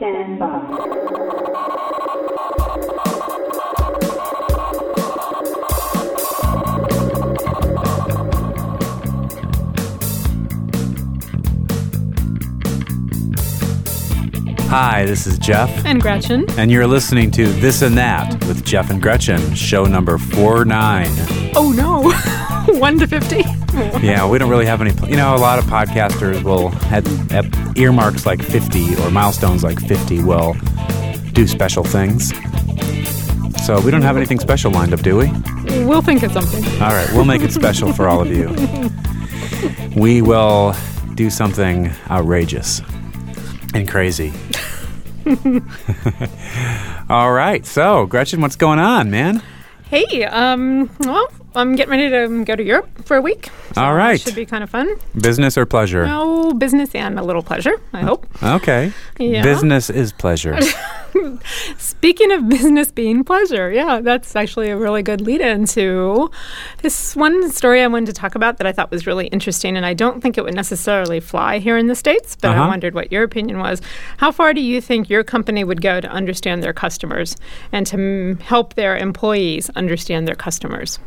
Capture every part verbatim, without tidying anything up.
Stand by. Hi, this is Jeff. And Gretchen. And you're listening to This and That with Jeff and Gretchen, show number forty-nine. Oh, no. one to fifty. Yeah, we don't really have any... You know, a lot of podcasters will have, have earmarks like fifty or milestones like fifty will do special things. So we don't have anything special lined up, do we? We'll think of something. All right, we'll make it special for all of you. We will do something outrageous and crazy. All right. So, Gretchen, what's going on, man? Hey, um, well, I'm getting ready to go to Europe for a week. So All right. Should be kind of fun. Business or pleasure? No, business and a little pleasure, I hope. Okay. Yeah. Business is pleasure. Speaking of business being pleasure, yeah, that's actually a really good lead-in to this one story I wanted to talk about that I thought was really interesting, and I don't think it would necessarily fly here in the States, but uh-huh. I wondered what your opinion was. How far do you think your company would go to understand their customers and to m- help their employees understand their customers?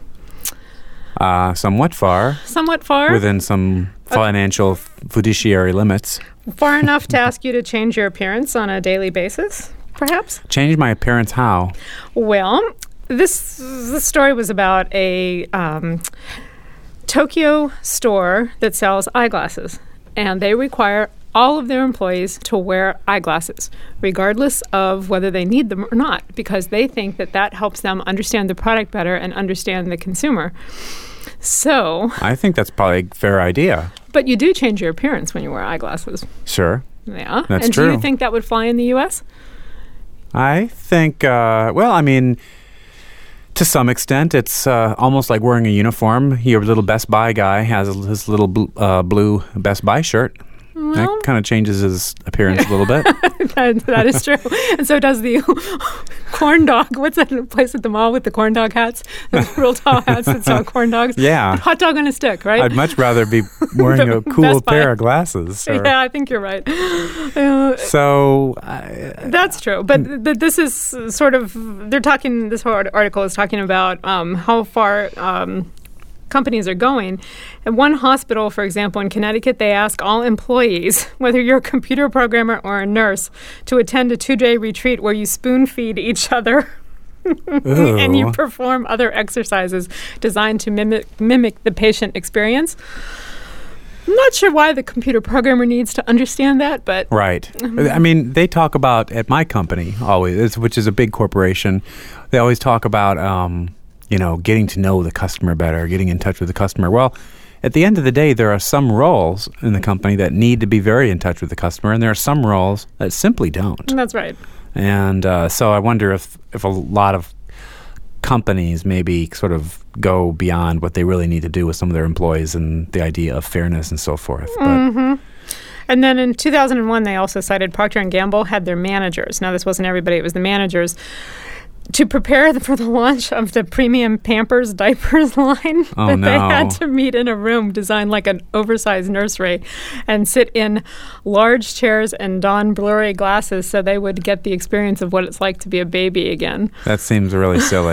Uh, somewhat far. Somewhat far? Within some financial f- fiduciary limits. Far enough to ask you to change your appearance on a daily basis? Perhaps? Change my appearance how? Well, this this story was about a um, Tokyo store that sells eyeglasses, and they require all of their employees to wear eyeglasses, regardless of whether they need them or not, because they think that that helps them understand the product better and understand the consumer. So... I think that's probably a fair idea. But you do change your appearance when you wear eyeglasses. Sure. Yeah. That's and true. do you think that would fly in the U S? I think, uh, well, I mean, to some extent, it's uh, almost like wearing a uniform. Your little Best Buy guy has his little bl- uh, blue Best Buy shirt. Well, that kind of changes his appearance a little bit. that, that is true. And so does the corn dog. What's that place at the mall with the corn dog hats? The real tall hats that sell corn dogs? Yeah. Hot dog on a stick, right? I'd much rather be wearing a cool pair of glasses. Or, yeah, I think you're right. Uh, so... Uh, that's true. But th- th- this is sort of... They're talking... This whole article is talking about um, how far... Um, companies are going. At one hospital, for example, in Connecticut, they ask all employees, whether you're a computer programmer or a nurse, to attend a two-day retreat where you spoon-feed each other and you perform other exercises designed to mimic, mimic the patient experience. I'm not sure why the computer programmer needs to understand that, but... Right. I mean, they talk about, at my company always, which is a big corporation, they always talk about... Um, you know, getting to know the customer better, getting in touch with the customer. Well, at the end of the day, there are some roles in the company that need to be very in touch with the customer, and there are some roles that simply don't. That's right. And uh, so I wonder if, if a lot of companies maybe sort of go beyond what they really need to do with some of their employees and the idea of fairness and so forth. But mm-hmm. And then in two thousand one, they also cited Procter and Gamble had their managers. Now, this wasn't everybody. It was the managers. To prepare for the launch of the premium Pampers diapers line, oh, that no. they had to meet in a room designed like an oversized nursery and sit in large chairs and don blurry glasses so they would get the experience of what it's like to be a baby again. That seems really silly.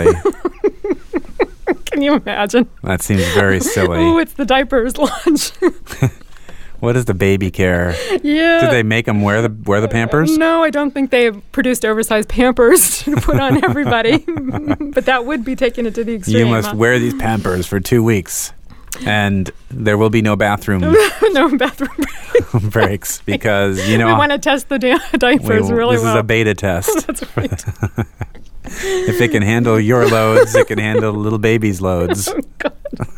Can you imagine? That seems very silly. Oh, it's the diapers launch. What is the baby care? Yeah. Did they make them wear the wear the Pampers? Uh, no, I don't think they produced oversized Pampers to put on everybody. But that would be taking it to the extreme. You must huh? wear these Pampers for two weeks, and there will be no bathroom no bathroom breaks. breaks because you know we want to test the da- diapers we, really this well. This is a beta test. That's right. If it can handle your loads, it can handle little baby's loads. Oh, God.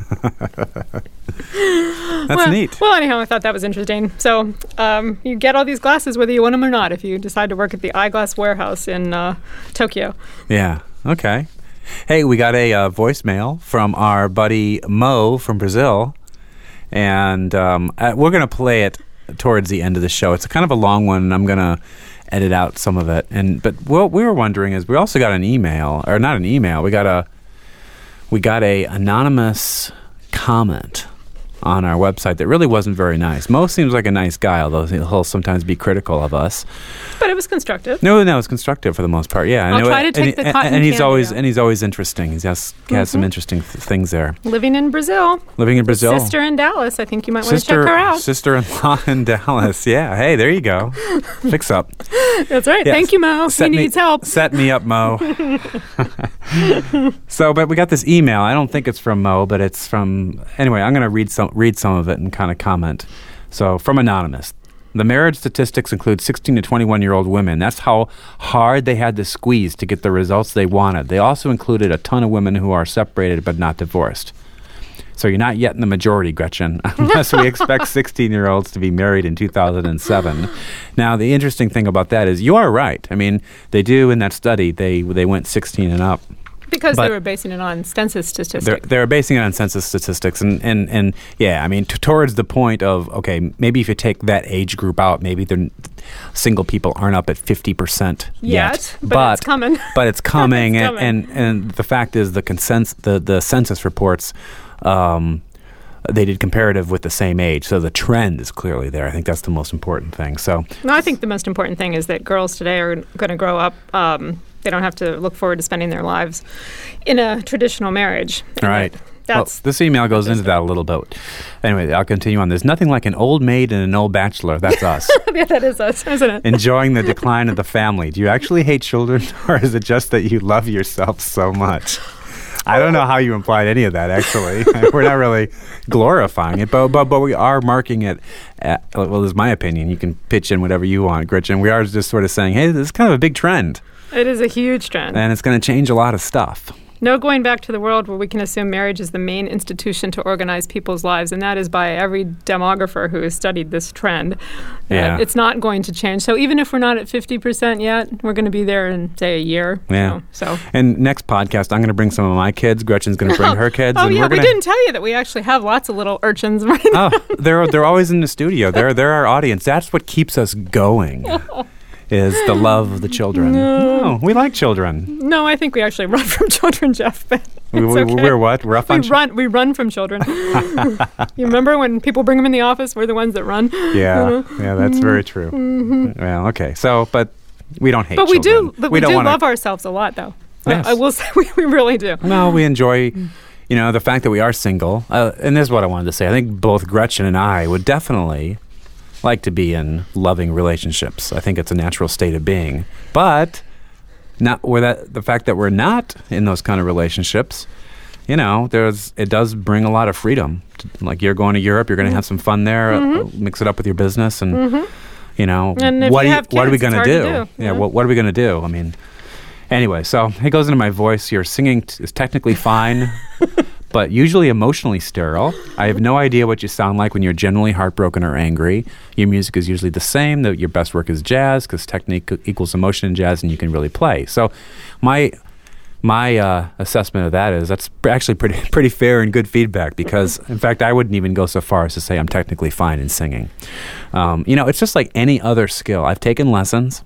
That's well, neat. Well, anyhow, I thought that was interesting. So um, you get all these glasses whether you want them or not if you decide to work at the eyeglass warehouse in uh, Tokyo. Yeah. Okay. Hey, we got a uh, voicemail from our buddy Mo from Brazil, and um, uh, we're going to play it towards the end of the show. It's kind of a long one, and I'm going to edit out some of it. And but what we were wondering is we also got an email, or not an email. We got a we got a anonymous comment on our website that really wasn't very nice. Mo seems like a nice guy, although he'll sometimes be critical of us. But it was constructive. No, no, it's constructive for the most part. Yeah, I I'll know try it, to take and, the cotton and he's candy always out. and he's always interesting. He has, he has Mm-hmm. some interesting th- things there. Living in Brazil. Living in Brazil. Sister in Dallas. I think you might want to check Sister, her out. sister-in-law in Dallas. Yeah. Hey, there you go. Fix up. That's right. Yes. Thank you, Mo. He Set me- needs help. Set me up, Mo. So, but we got this email. I don't think it's from Mo, but it's from. Anyway, I'm going to read some read some of it and kind of comment. So, from Anonymous. The marriage statistics include sixteen to twenty-one-year-old women. That's how hard they had to squeeze to get the results they wanted. They also included a ton of women who are separated but not divorced. So you're not yet in the majority, Gretchen, unless we expect sixteen-year-olds to be married in two thousand seven. Now, the interesting thing about that is you are right. I mean, they do in that study, they they went sixteen and up. Because But they were basing it on census statistics. They're, they're basing it on census statistics. And, and, and yeah, I mean, t- towards the point of, okay, maybe if you take that age group out, maybe they're, single people aren't up at fifty percent yet. Yet, but it's coming. But it's coming. It's and, coming. and, and the fact is the, consens- the, the census reports, um, they did comparative with the same age. So the trend is clearly there. I think that's the most important thing. So No, I think the most important thing is that girls today are going to grow up. Um, they don't have to look forward to spending their lives in a traditional marriage. All right. That's well, this email goes into that a little bit. Anyway, I'll continue on. There's nothing like an old maid and an old bachelor. That's us. yeah, that is us, isn't it? Enjoying the decline of the family. Do you actually hate children, or is it just that you love yourself so much? I don't know how you implied any of that, actually. We're not really glorifying it, but, but but we are marking it at, well, this is my opinion. You can pitch in whatever you want, Gretchen. We are just sort of saying, hey, this is kind of a big trend, It is a huge trend. and it's going to change a lot of stuff. No going back to the world where we can assume marriage is the main institution to organize people's lives, and that is by every demographer who has studied this trend. Yeah. Uh, it's not going to change. So even if we're not at fifty percent yet, we're going to be there in, say, a year. Yeah. You know, so. And next podcast, I'm going to bring some of my kids. Gretchen's going to bring her kids. Oh, and yeah, we're we gonna, didn't tell you that we actually have lots of little urchins right now. Oh, they're they're always in the studio. They're they're our audience. That's what keeps us going. Is the love of the children. No, we like children. No, I think we actually run from children, Jeff. But We, it's we, okay. We're what? Rough We on ch- run. We run from children. You remember when people bring them in the office? We're the ones that run. Yeah, yeah, that's very true. Mm-hmm. Well, okay. So, but we don't hate But we children. do. But we, don't do wanna, love ourselves a lot, though. Yes. I, I will say we, we really do. No, we enjoy, you know, the fact that we are single. Uh, and this is what I wanted to say. I think both Gretchen and I would definitely like to be in loving relationships. I think it's a natural state of being. But not where that the fact that we're not in those kind of relationships, you know, there's it does bring a lot of freedom. Like you're going to Europe, you're going to have some fun there, mm-hmm. uh, mix it up with your business, and Mm-hmm. you know, And if what you are have what are we kids, going it's to hard do? to do, Yeah, yeah. what what are we going to do? I mean, anyway, so it goes into my voice. Your singing t- is technically fine, but usually emotionally sterile. I have no idea what you sound like when you're genuinely heartbroken or angry. Your music is usually the same. The, your best work is jazz because technique equals emotion in jazz, and you can really play. So, my my uh, assessment of that is that's pr- actually pretty pretty fair and good feedback. Because in fact, I wouldn't even go so far as to say I'm technically fine in singing. Um, you know, it's just like any other skill. I've taken lessons,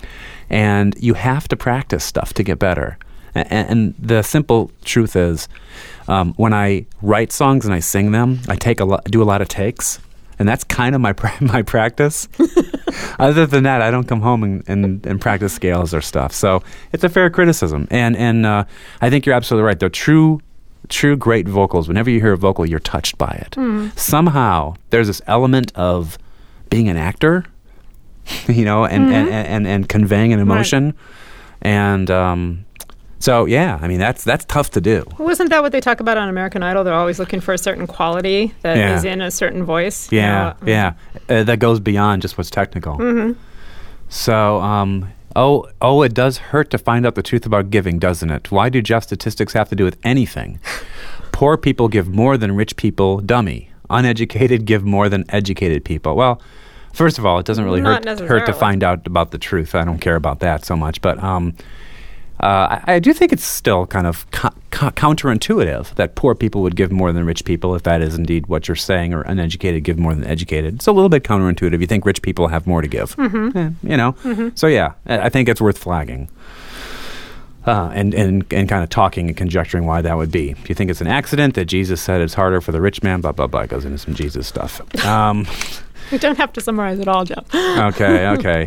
and you have to practice stuff to get better. And, and the simple truth is, um, when I write songs and I sing them, I take a lo- do a lot of takes, and that's kind of my pra- my practice. Other than that, I don't come home and, and, and practice scales or stuff. So it's a fair criticism, and and uh, I think you're absolutely right. The true true great vocals, whenever you hear a vocal, you're touched by it. Mm. Somehow there's this element of being an actor, you know, and, Mm-hmm. and, and, and conveying an emotion, right. and um, so yeah, I mean that's that's tough to do. Wasn't that what they talk about on American Idol? They're always looking for a certain quality that Yeah. is in a certain voice. Yeah, Uh, yeah, uh, that goes beyond just what's technical. Mm-hmm. So, um, oh, oh, it does hurt to find out the truth about giving, doesn't it? Why do just statistics have to do with anything? Poor people give more than rich people. Dummy. Uneducated give more than educated people. Well, first of all, it doesn't really Not hurt hurt to necessarily. find out about the truth. I don't care about that so much, but um, uh, I, I do think it's still kind of co- co- counterintuitive that poor people would give more than rich people, if that is indeed what you're saying, or uneducated give more than educated. It's a little bit counterintuitive. You think rich people have more to give, Mm-hmm. Eh, you know? Mm-hmm. So yeah, I I think it's worth flagging. Uh, and, and, and kind of talking and conjecturing why that would be. Do you think it's an accident that Jesus said it's harder for the rich man? Blah, blah, blah. It goes into some Jesus stuff. Um, you don't have to summarize it all, Jeff. okay, okay.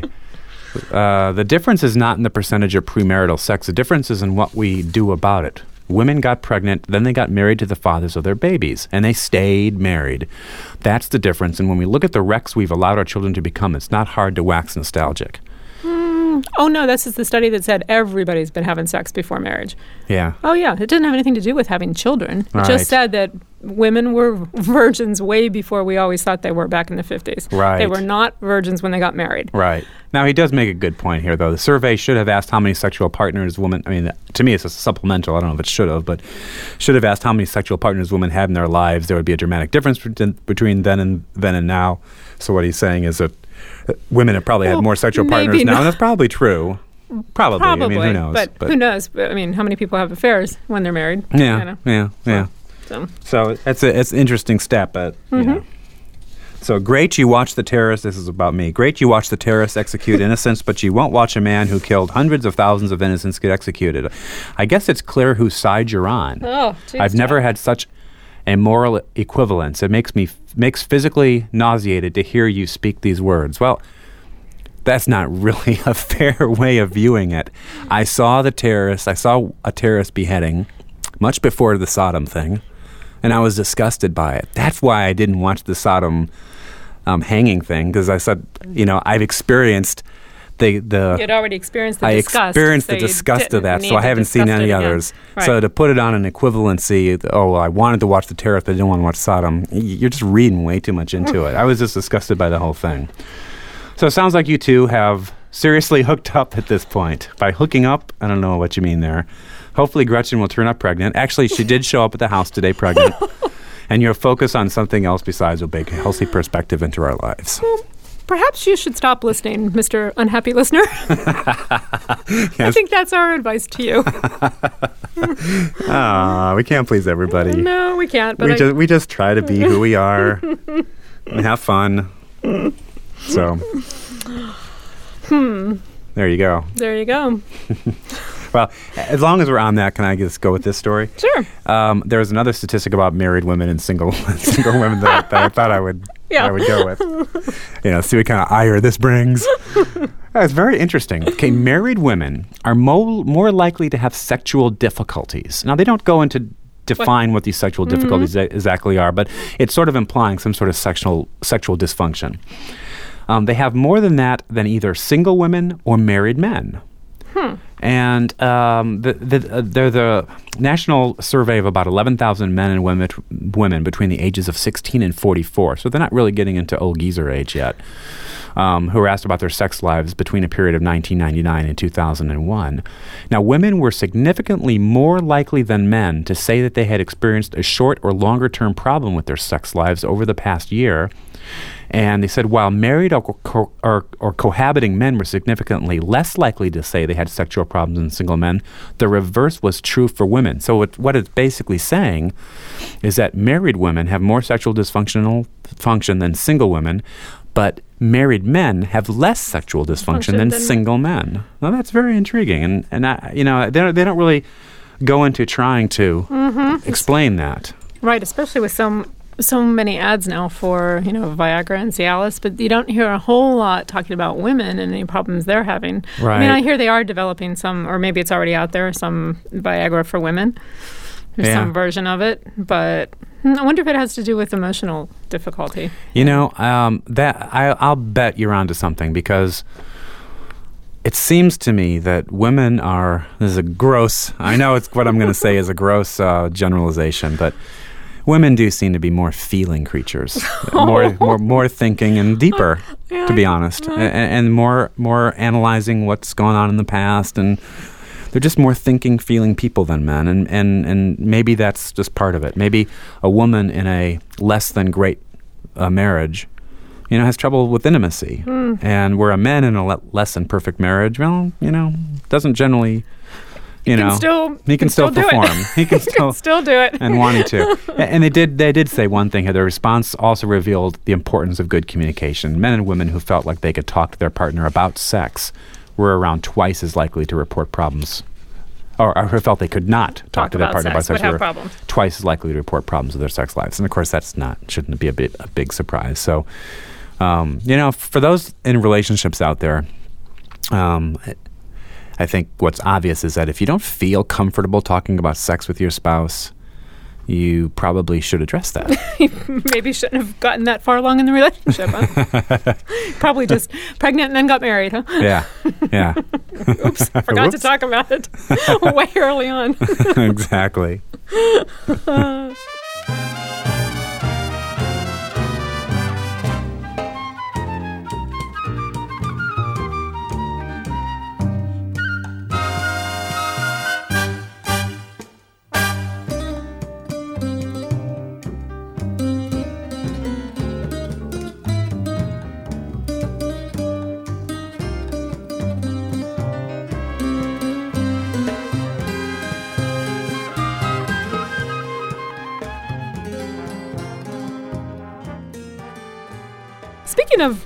Uh, the difference is not in the percentage of premarital sex. The difference is in what we do about it. Women got pregnant, then they got married to the fathers of their babies, and they stayed married. That's the difference. And when we look at the wrecks we've allowed our children to become, it's not hard to wax nostalgic. Mm, oh, no, this is the study that said everybody's been having sex before marriage. Yeah. Oh, yeah. It didn't have anything to do with having children. It Right. just said that women were virgins way before we always thought they were back in the fifties. Right. They were not virgins when they got married. Right. Now, he does make a good point here, though. The survey should have asked how many sexual partners women, I mean, to me, it's a supplemental. I don't know if it should have, but should have asked how many sexual partners women had in their lives. There would be a dramatic difference between then and then and now. So what he's saying is that women have probably well, had more sexual partners now, and that's probably true. Probably. Probably. I mean, who knows? But, but who knows? I mean, how many people have affairs when they're married? Yeah, you know? yeah, yeah. So, so it's, a, it's an interesting step, but, you mm-hmm. know. So great you watch the terrorists, this is about me, great you watch the terrorists execute innocents, but you won't watch a man who killed hundreds of thousands of innocents get executed. I guess it's clear whose side you're on. Oh, geez, I've never Jeff. had such a moral equivalence. It makes me makes physically nauseated to hear you speak these words. Well, that's not really a fair way of viewing it. I saw the terrorists, I saw a terrorist beheading much before the Sodom thing, and I was disgusted by it. That's why I didn't watch the Sodom um, hanging thing, because I said, you know, I've experienced the... the You'd already experienced the I disgust. experienced so the disgust of that, need so I to haven't seen discuss any it again. others. Right. So to put it on an equivalency, oh, well, I wanted to watch the terrorist, but I didn't want to watch Sodom, y- you're just reading way too much into it. I was just disgusted by the whole thing. So it sounds like you two have seriously hooked up at this point. By hooking up, I don't know what you mean there. Hopefully Gretchen will turn up pregnant. Actually, she did show up at the house today pregnant. And you're focused on something else besides a big, healthy perspective into our lives. Well, perhaps you should stop listening, Mister Unhappy Listener. I think that's our advice to you. Ah, we can't please everybody. No, we can't. But we I, just we just try to be who we are and have fun. So, hmm. there you go. There you go. Well, as long as we're on that, can I just go with this story? Sure. Um, there was another statistic about married women and single single women that, that I thought I would Yeah. I would go with. You know, see what kind of ire this brings. It's very interesting. Okay, married women are mo- more likely to have sexual difficulties. Now, they don't go into define what, what these sexual difficulties mm-hmm. exactly are, but it's sort of implying some sort of sexual sexual dysfunction. Um, they have more than that than either single women or married men. Hmm. And um, the, the, uh, they're the national survey of about eleven thousand men and women, women between the ages of sixteen and forty-four. So they're not really getting into old geezer age yet, um, who were asked about their sex lives between a period of nineteen ninety-nine and two thousand one. Now, women were significantly more likely than men to say that they had experienced a short or longer-term problem with their sex lives over the past year. And they said while married or, co- or, or cohabiting men were significantly less likely to say they had sexual problems than single men, the reverse was true for women. So it, what it's basically saying is that married women have more sexual dysfunctional function than single women, but married men have less sexual dysfunction than, than single men. Well, that's very intriguing. And, and I, you know, they don't, they don't really go into trying to mm-hmm. explain that. Right, especially with some... so many ads now for, you know, Viagra and Cialis, but you don't hear a whole lot talking about women and any problems they're having. Right. I mean, I hear they are developing some, or maybe it's already out there, some Viagra for women. There's yeah. some version of it, but I wonder if it has to do with emotional difficulty. You know, um, that I, I'll bet you're onto something, because it seems to me that women are, this is a gross, I know it's what I'm going to say is a gross uh, generalization, but women do seem to be more feeling creatures, more, more, more thinking and deeper, yeah. to be honest, and, and more, more analyzing what's going on in the past, and they're just more thinking, feeling people than men, and, and, and maybe that's just part of it. Maybe a woman in a less than great uh, marriage, you know, has trouble with intimacy, mm. and where a man in a le- less than perfect marriage, well, you know, doesn't generally. You he know, can still, he can, can still, still perform. He can still, can still do it, and wanting to. And they did. They did say one thing here. The response also revealed the importance of good communication. Men and women who felt like they could talk to their partner about sex were around twice as likely to report problems or, or who felt they could not talk, talk to their about partner sex, about sex would have were problems. twice as likely to report problems with their sex lives. And of course, that's not shouldn't be a big, a big surprise. So, um, you know, for those in relationships out there, um, I think what's obvious is that if you don't feel comfortable talking about sex with your spouse, you probably should address that. Maybe shouldn't have gotten that far along in the relationship. Huh? Probably just pregnant and then got married, huh? Yeah, yeah. Oops, forgot Oops. to talk about it way early on. Exactly. Speaking of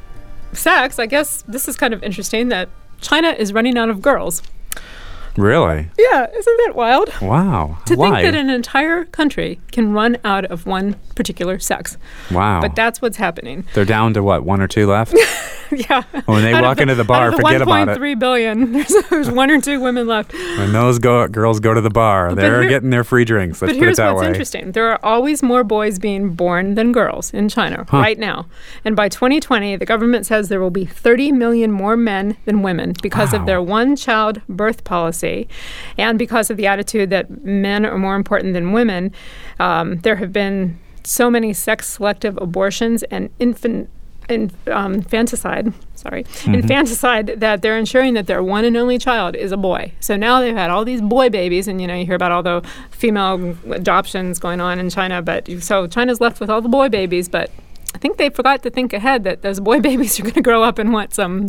sex, I guess this is kind of interesting that China is running out of girls. Really? Yeah, isn't that wild? Wow. To Why? think that an entire country can run out of one particular sex. Wow. But that's what's happening. They're down to what, one or two left? Yeah. When they Out walk of the- into the bar, out of the forget about one point it. three billion, there's, there's one or two women left. When those go, girls go to the bar, But they're here- getting their free drinks. Let's But put it here's that what's way. interesting. There are always more boys being born than girls in China Huh. right now. And by twenty twenty, the government says there will be thirty million more men than women because Wow. of their one-child birth policy and because of the attitude that men are more important than women. Um, there have been so many sex-selective abortions and infant in, um, infanticide, sorry, Mm-hmm. infanticide that they're ensuring that their one and only child is a boy. So now they've had all these boy babies, and you know you hear about all the female adoptions going on in China. But so China's left with all the boy babies, but I think they forgot to think ahead that those boy babies are going to grow up and want some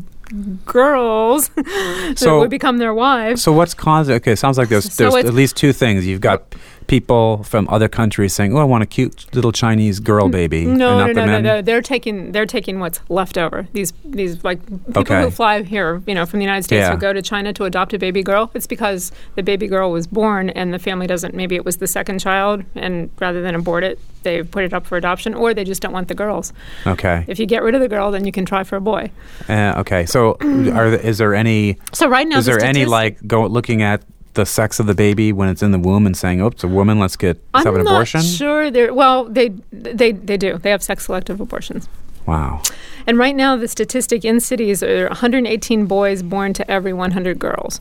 girls that So- would become their wives. So what's causing? Okay, it sounds like there's So there's it's- at least two things. You've got people from other countries saying, "Oh, I want a cute little Chinese girl baby," No, and no, not no, the no, men. no. They're taking they're taking what's left over. These these like people Okay. who fly here, you know, from the United States Yeah. who go to China to adopt a baby girl. It's because the baby girl was born and the family doesn't. Maybe it was the second child, and rather than abort it, they put it up for adoption, or they just don't want the girls. Okay. If you get rid of the girl, then you can try for a boy. Uh, okay. So, are th- is there any? So right now, Is the there any statis- like go looking at the sex of the baby when it's in the womb and saying, "Oh, it's a woman. Let's get let's I'm have an not abortion." sure. They're well, they they they do. They have sex selective abortions. Wow. And right now, the statistic in cities are one hundred eighteen boys born to every one hundred girls.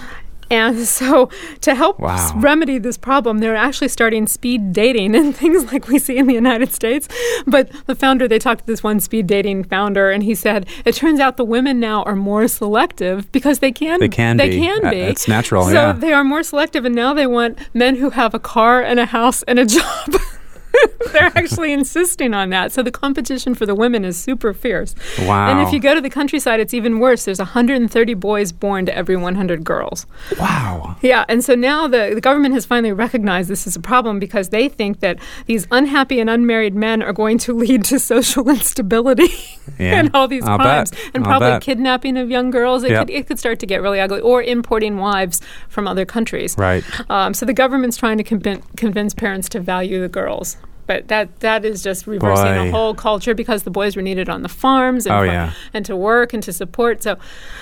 And so to help Wow. s- remedy this problem, they're actually starting speed dating and things like we see in the United States. But the founder, they talked to this one speed dating founder, and he said, it turns out the women now are more selective because they can They can they be. can Uh, be. it's natural, So yeah. they are more selective, and now they want men who have a car and a house and a job. They're actually insisting on that. So the competition for the women is super fierce. Wow. And if you go to the countryside, it's even worse. There's one hundred thirty boys born to every one hundred girls. Wow. Yeah, and so now the, the government has finally recognized this as a problem because they think that these unhappy and unmarried men are going to lead to social instability Yeah, and all these I'll crimes. bet. And I'll probably bet. kidnapping of young girls. It, Yep. could, it could start to get really ugly. Or importing wives from other countries. Right. Um, so the government's trying to convin- convince parents to value the girls. But that that is just reversing Boy. the whole culture because the boys were needed on the farms and, Oh, for- yeah. and to work and to support. So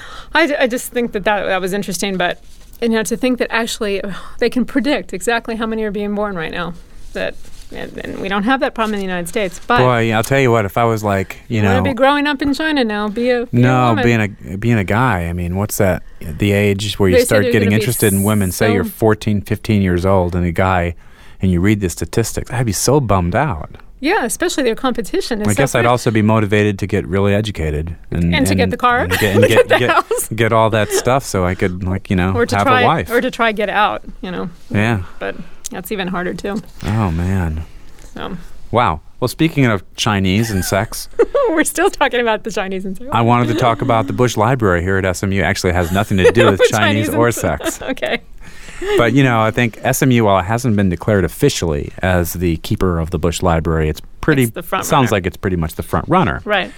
I, I just think that, that that was interesting. But you know, to think that actually uh, they can predict exactly how many are being born right now. That and, and we don't have that problem in the United States. But Boy, I'll tell you what. If I was like, you you want know, to be growing up in China now, be a be a no, woman. being a being a guy. I mean, what's that? The age where you They say start they're getting gonna be interested in women. Say so- you're fourteen, fifteen years old and a guy, and you read the statistics. I'd be so bummed out. Yeah, especially their competition. Is I so guess I'd fierce. also be motivated to get really educated and, And to get the car, and get, and get get, the get, house. get all that stuff so I could, like, you know, or to have try a wife. or to try get out. You know. Yeah. But that's even harder too. Oh man. So Wow. Well, speaking of Chinese and sex, we're still talking about the Chinese and I wanted to talk about the Bush Library here at S M U. Actually, it has nothing to do with Chinese, and- or sex. Okay. But, you know, I think S M U, while it hasn't been declared officially as the keeper of the Bush Library, it's pretty, It's the front sounds runner. like it's pretty much the front runner. Right.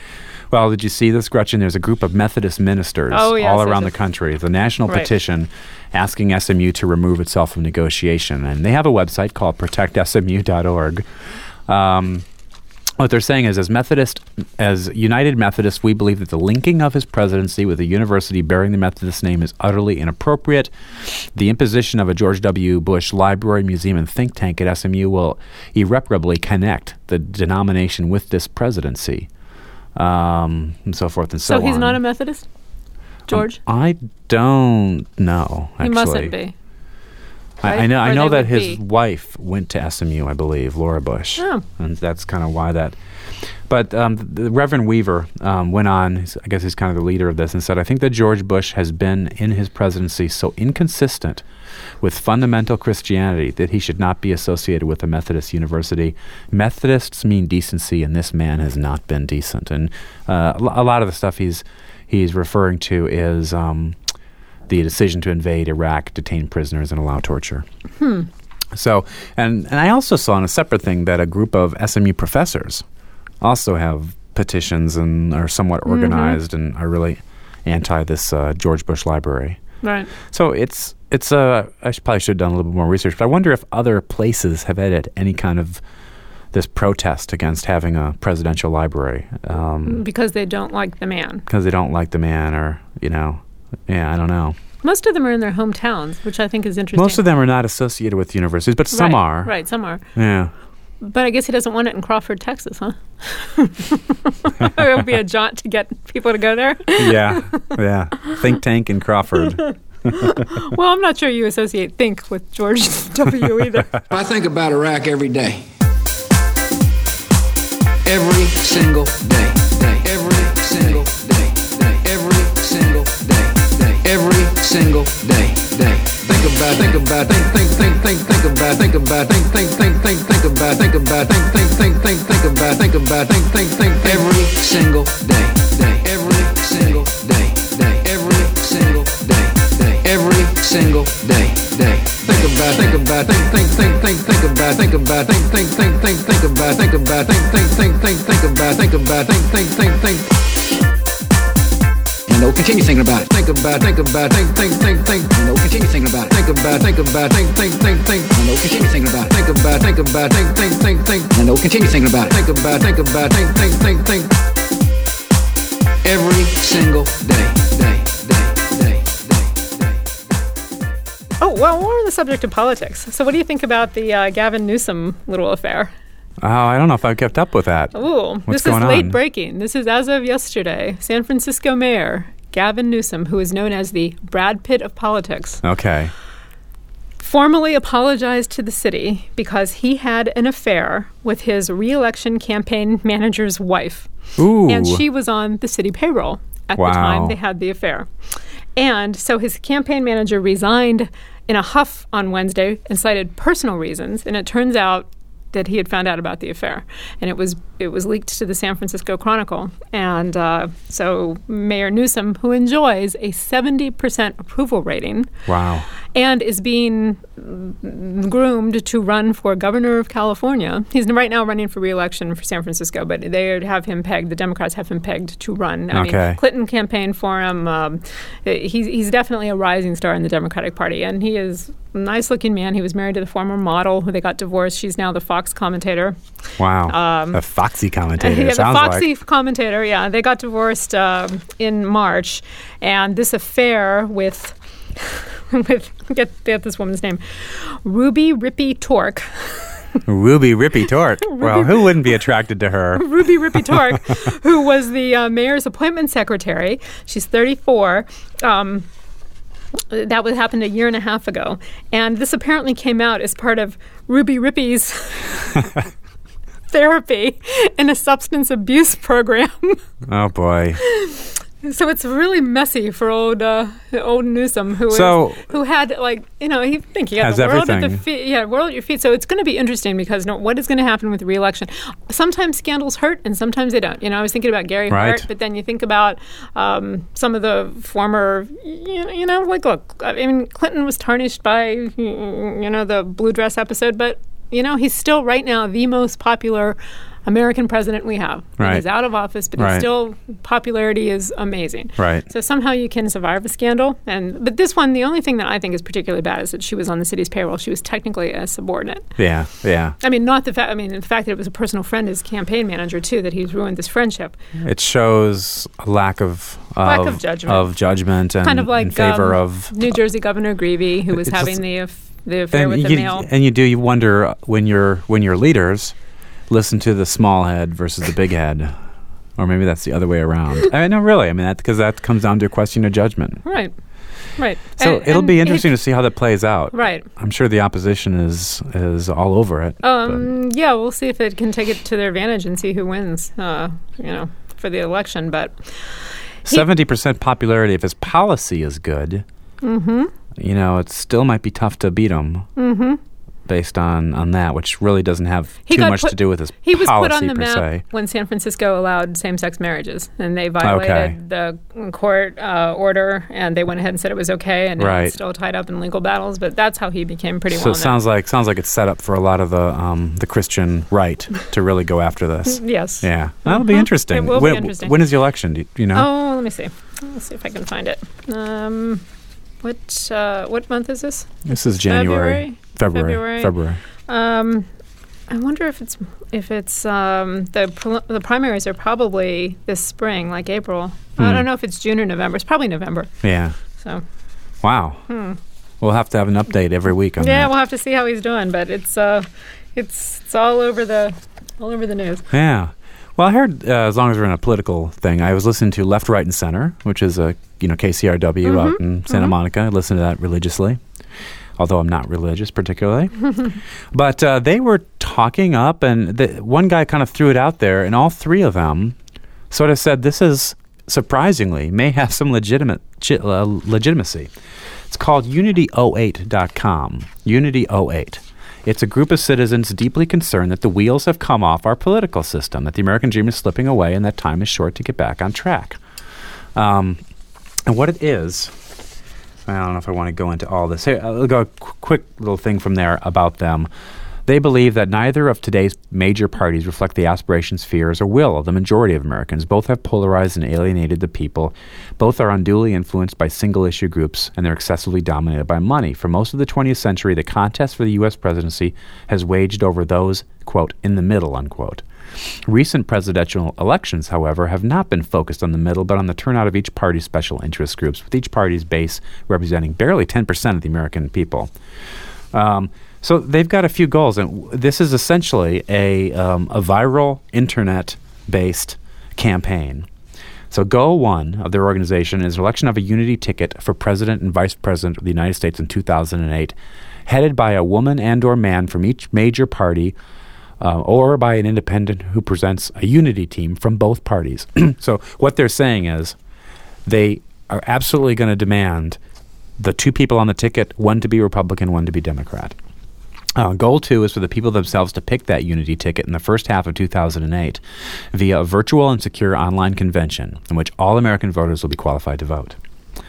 Well, did you see this, Gretchen? There's a group of Methodist ministers oh, yes, all around yes, the country. It's a national right. petition asking S M U to remove itself from negotiation. And they have a website called protect S M U dot org. Um, what they're saying is, as Methodist, as United Methodists, we believe that the linking of his presidency with a university bearing the Methodist name is utterly inappropriate. The imposition of a George W. Bush library, museum, and think tank at S M U will irreparably connect the denomination with this presidency. Um, and so forth and so, so on. he's not a Methodist, George? Um, I don't know, actually. He mustn't be. I, Right? I know. I Or know they that would his be. wife went to S M U, I believe, Laura Bush, Oh. and that's kind of why that. But um, the Reverend Weaver um, went on. he's- I guess he's kind of the leader of this, and said, "I think that George Bush has been in his presidency so inconsistent with fundamental Christianity that he should not be associated with a Methodist university. Methodists mean decency, and this man has not been decent." And uh, a lo- a lot of the stuff he's he's referring to is. Um, the decision to invade Iraq, detain prisoners, and allow torture. Hmm. So, and, and I also saw on a separate thing that a group of S M U professors also have petitions and are somewhat Mm-hmm. organized and are really anti this uh, George Bush library. Right. So it's, it's uh, I should, probably should have done a little bit more research, but I wonder if other places have had any kind of this protest against having a presidential library. Um, Because they don't like the man. because they don't like the man or, you know, yeah, I don't know. Most of them are in their hometowns, which I think is interesting. Most of them are not associated with universities, but some right, are. Right, some are. Yeah. But I guess he doesn't want it in Crawford, Texas, huh? It would be a jaunt to get people to go there. Yeah. Yeah. Think tank in Crawford. Well, I'm not sure you associate think with George W. either. I think about Iraq every day. Every single day. Day. Every single day. Day. Every single day. Day. Every single day. Day. Think about, think about, think, think, think, think, think about, think about, think, think, think, think, think about, think about, think, think, think, think, think about, think about, think, think, think, every single day. Day. Every single day. Day. Every single day. Day. Every single day. Day. Think about, think about, think, think, think, think, think about, think about, think, think, think, think, think about, think about, think, think, think, think, think about, think about, think, think, think, think. And they'll continue thinking about it. Think about, think about, think, think, think, think. And they'll continue thinking about it. Think about, think about, think, think, think, think. And they'll continue thinking about it. Think about, think about, think, think, think, think. And they'll continue thinking about it. Think about, think about, think, think, think, think. Every single day, day, day, day, day, day. Oh, well, we're on the subject of politics. So what do you think about the uh, Gavin Newsom little affair? Oh, I don't know if I've kept up with that. Ooh, What's this going is late on? breaking. This is as of yesterday. San Francisco Mayor Gavin Newsom, who is known as the Brad Pitt of politics, Okay. formally apologized to the city because he had an affair with his re-election campaign manager's wife. Ooh. And she was on the city payroll at Wow. the time they had the affair. And so his campaign manager resigned in a huff on Wednesday and cited personal reasons. And it turns out that he had found out about the affair, and it was it was leaked to the San Francisco Chronicle. And uh, so Mayor Newsom, who enjoys a seventy percent approval rating, Wow. and is being groomed to run for governor of California. He's right now running for re-election for San Francisco, but they have him pegged. The Democrats have him pegged to run. I Okay. mean, Clinton campaigned for him. Um, he's he's definitely a rising star in the Democratic Party, and he is a nice-looking man. He was married to the former model who they got divorced. She's now the Fox commentator. Wow. Um, a foxy commentator, Yeah, the sounds Foxy like. commentator, yeah. They got divorced um, in March, and this affair with, with get, get this woman's name, Ruby Rippey Tork. Ruby Rippey Tork. Well, who wouldn't be attracted to her? Ruby Rippey Tork, who was the uh, mayor's appointment secretary. She's thirty-four. Um, that would happened a year and a half ago. And this apparently came out as part of Ruby Rippey's therapy in a substance abuse program. Oh, boy. So it's really messy for old uh, old Newsom, who So- is, who had like you know he think he had Has the world at the everything. feet, yeah, world at your feet. So it's going to be interesting because no, what is going to happen with the re-election? Sometimes scandals hurt, and sometimes they don't. You know, I was thinking about Gary Right. Hart, but then you think about um, some of the former, you know, you know, like look, I mean, Clinton was tarnished by you know the blue dress episode, but you know he's still right now the most popular American president we have. Right. He's out of office, but Right. he's still popularity is amazing. Right. So somehow you can survive a scandal. And but this one, the only thing that I think is particularly bad is that she was on the city's payroll. She was technically a subordinate. Yeah, yeah. I mean, not the fact. I mean, the fact that it was a personal friend, his campaign manager too, that he's ruined this friendship. It shows a lack of Lack of, of judgment. of judgment and Kind of like in favor um, of New Jersey Governor Greavy, who was It's having just- the aff- the affair and with you, the male. and you do you wonder when your when your leaders listen to the small head versus the big head, or maybe that's the other way around. I mean, no, really. I mean, that because that comes down to a question of judgment. Right. Right. So And- it'll and be interesting it- to see how that plays out. Right. I'm sure the opposition is is all over it. Um, yeah, we'll see if it can take it to their advantage and see who wins, uh, you know, for the election. But Seventy percent popularity. If his policy is good, mm-hmm, you know, it still might be tough to beat him. mm-hmm. Based on, on that, which really doesn't have He too got much put- to do with his He was policy put on the per map se. when San Francisco allowed same-sex marriages, and they violated Okay. the court uh, order, and they went ahead and said it was okay, and now Right. it's still tied up in legal battles. But that's how he became pretty So well it sounds like sounds like it's set up for a lot of the um, the Christian right to really go after this. known. Yes. Yeah, that'll be Mhm. interesting. It will when, be interesting. When is the election? Do you, do you know? Oh, let me see. Let's see if I can find it. Um, what uh, what month is this? This is January, February, February. February. Um, I wonder if it's if it's um, the prel- the primaries are probably this spring, like April. I Hmm. don't know if it's June or November. It's probably November. Yeah. So Wow. hmm. We'll have to have an update every week on yeah, that. we'll have to see how he's doing. But it's uh, it's it's all over the all over the news. Yeah. Well, I heard uh, as long as we're in a political thing, I was listening to Left, Right, and Center, which is a you know K C R W Mhm. out in Santa Mhm. Monica. I listen to that religiously, although I'm not religious particularly. But uh, they were talking up, and the, one guy kind of threw it out there, and all three of them sort of said this is surprisingly may have some legitimate chi- uh, legitimacy. It's called unity oh eight dot com. Unity oh eight. It's a group of citizens deeply concerned that the wheels have come off our political system, that the American dream is slipping away, and that time is short to get back on track. Um, and what it is, I don't know if I want to go into all this. Here, I'll go a qu- quick little thing from there about them. They believe that neither of today's major parties reflect the aspirations, fears, or will of the majority of Americans. Both have polarized and alienated the people. Both are unduly influenced by single-issue groups, and they're excessively dominated by money. For most of the twentieth century, the contest for the U S presidency has waged over those, quote, in the middle, unquote. Recent presidential elections, however, have not been focused on the middle, but on the turnout of each party's special interest groups, with each party's base representing barely ten percent of the American people. Um, so they've got a few goals, and w- this is essentially a, um, a viral internet-based campaign. So goal one of their organization is election of a unity ticket for president and vice president of the United States in two thousand eight, headed by a woman and or man from each major party, uh, or by an independent who presents a unity team from both parties. So what they're saying is they are absolutely going to demand the two people on the ticket, one to be Republican, one to be Democrat. Uh, goal two is for the people themselves to pick that unity ticket in the first half of two thousand eight via a virtual and secure online convention in which all American voters will be qualified to vote.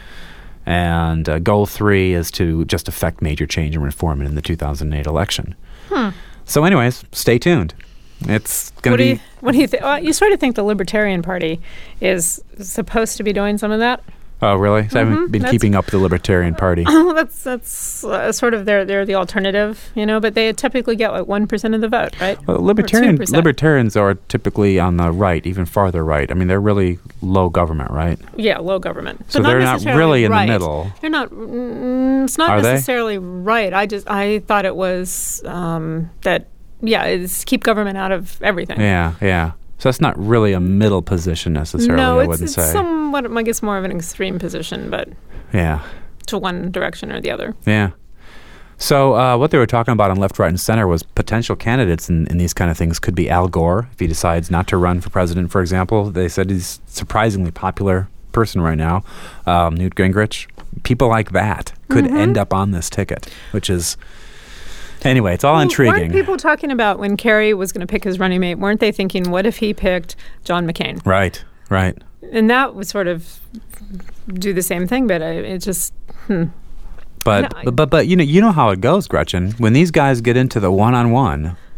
And uh, goal three is to just effect major change and reform in the two thousand eight election. Hmm. So anyways, stay tuned. It's going What to do be... you what do you think? Well, you sort of think the Libertarian Party is supposed to be doing some of that. Oh, really? So I haven't Mhm, been that's- keeping up with the Libertarian Party. Oh, that's that's uh, sort of they're they're the alternative, you know. But they typically get like one percent of the vote, right? Well, Or libertarian two percent. libertarians are typically on the right, even farther right. I mean, they're really low government, right? Yeah, low government. So But they're not necessarily really in the right. middle. They're not. Mm, it's not Are they? necessarily right. I just I thought it was um, that. Yeah, it's keep government out of everything. Yeah, yeah. So that's not really a middle position necessarily, no, I it's, wouldn't it's say. somewhat. I guess more of an extreme position, but Yeah, to one direction or the other. yeah. So uh, what they were talking about on Left, Right, and Center was potential candidates in, in these kind of things could be Al Gore, if he decides not to run for president, for example. They said he's a surprisingly popular person right now. Um, Newt Gingrich. People like that could Mm-hmm. end up on this ticket, which is... Anyway, it's all Well, intriguing. Weren't people talking about when Kerry was going to pick his running mate? Weren't they thinking, what if he picked John McCain? Right, right. And that would sort of do the same thing, but I- it just. Hmm. But, No, I- but but but you know you know how it goes, Gretchen. When these guys get into the one-on-one,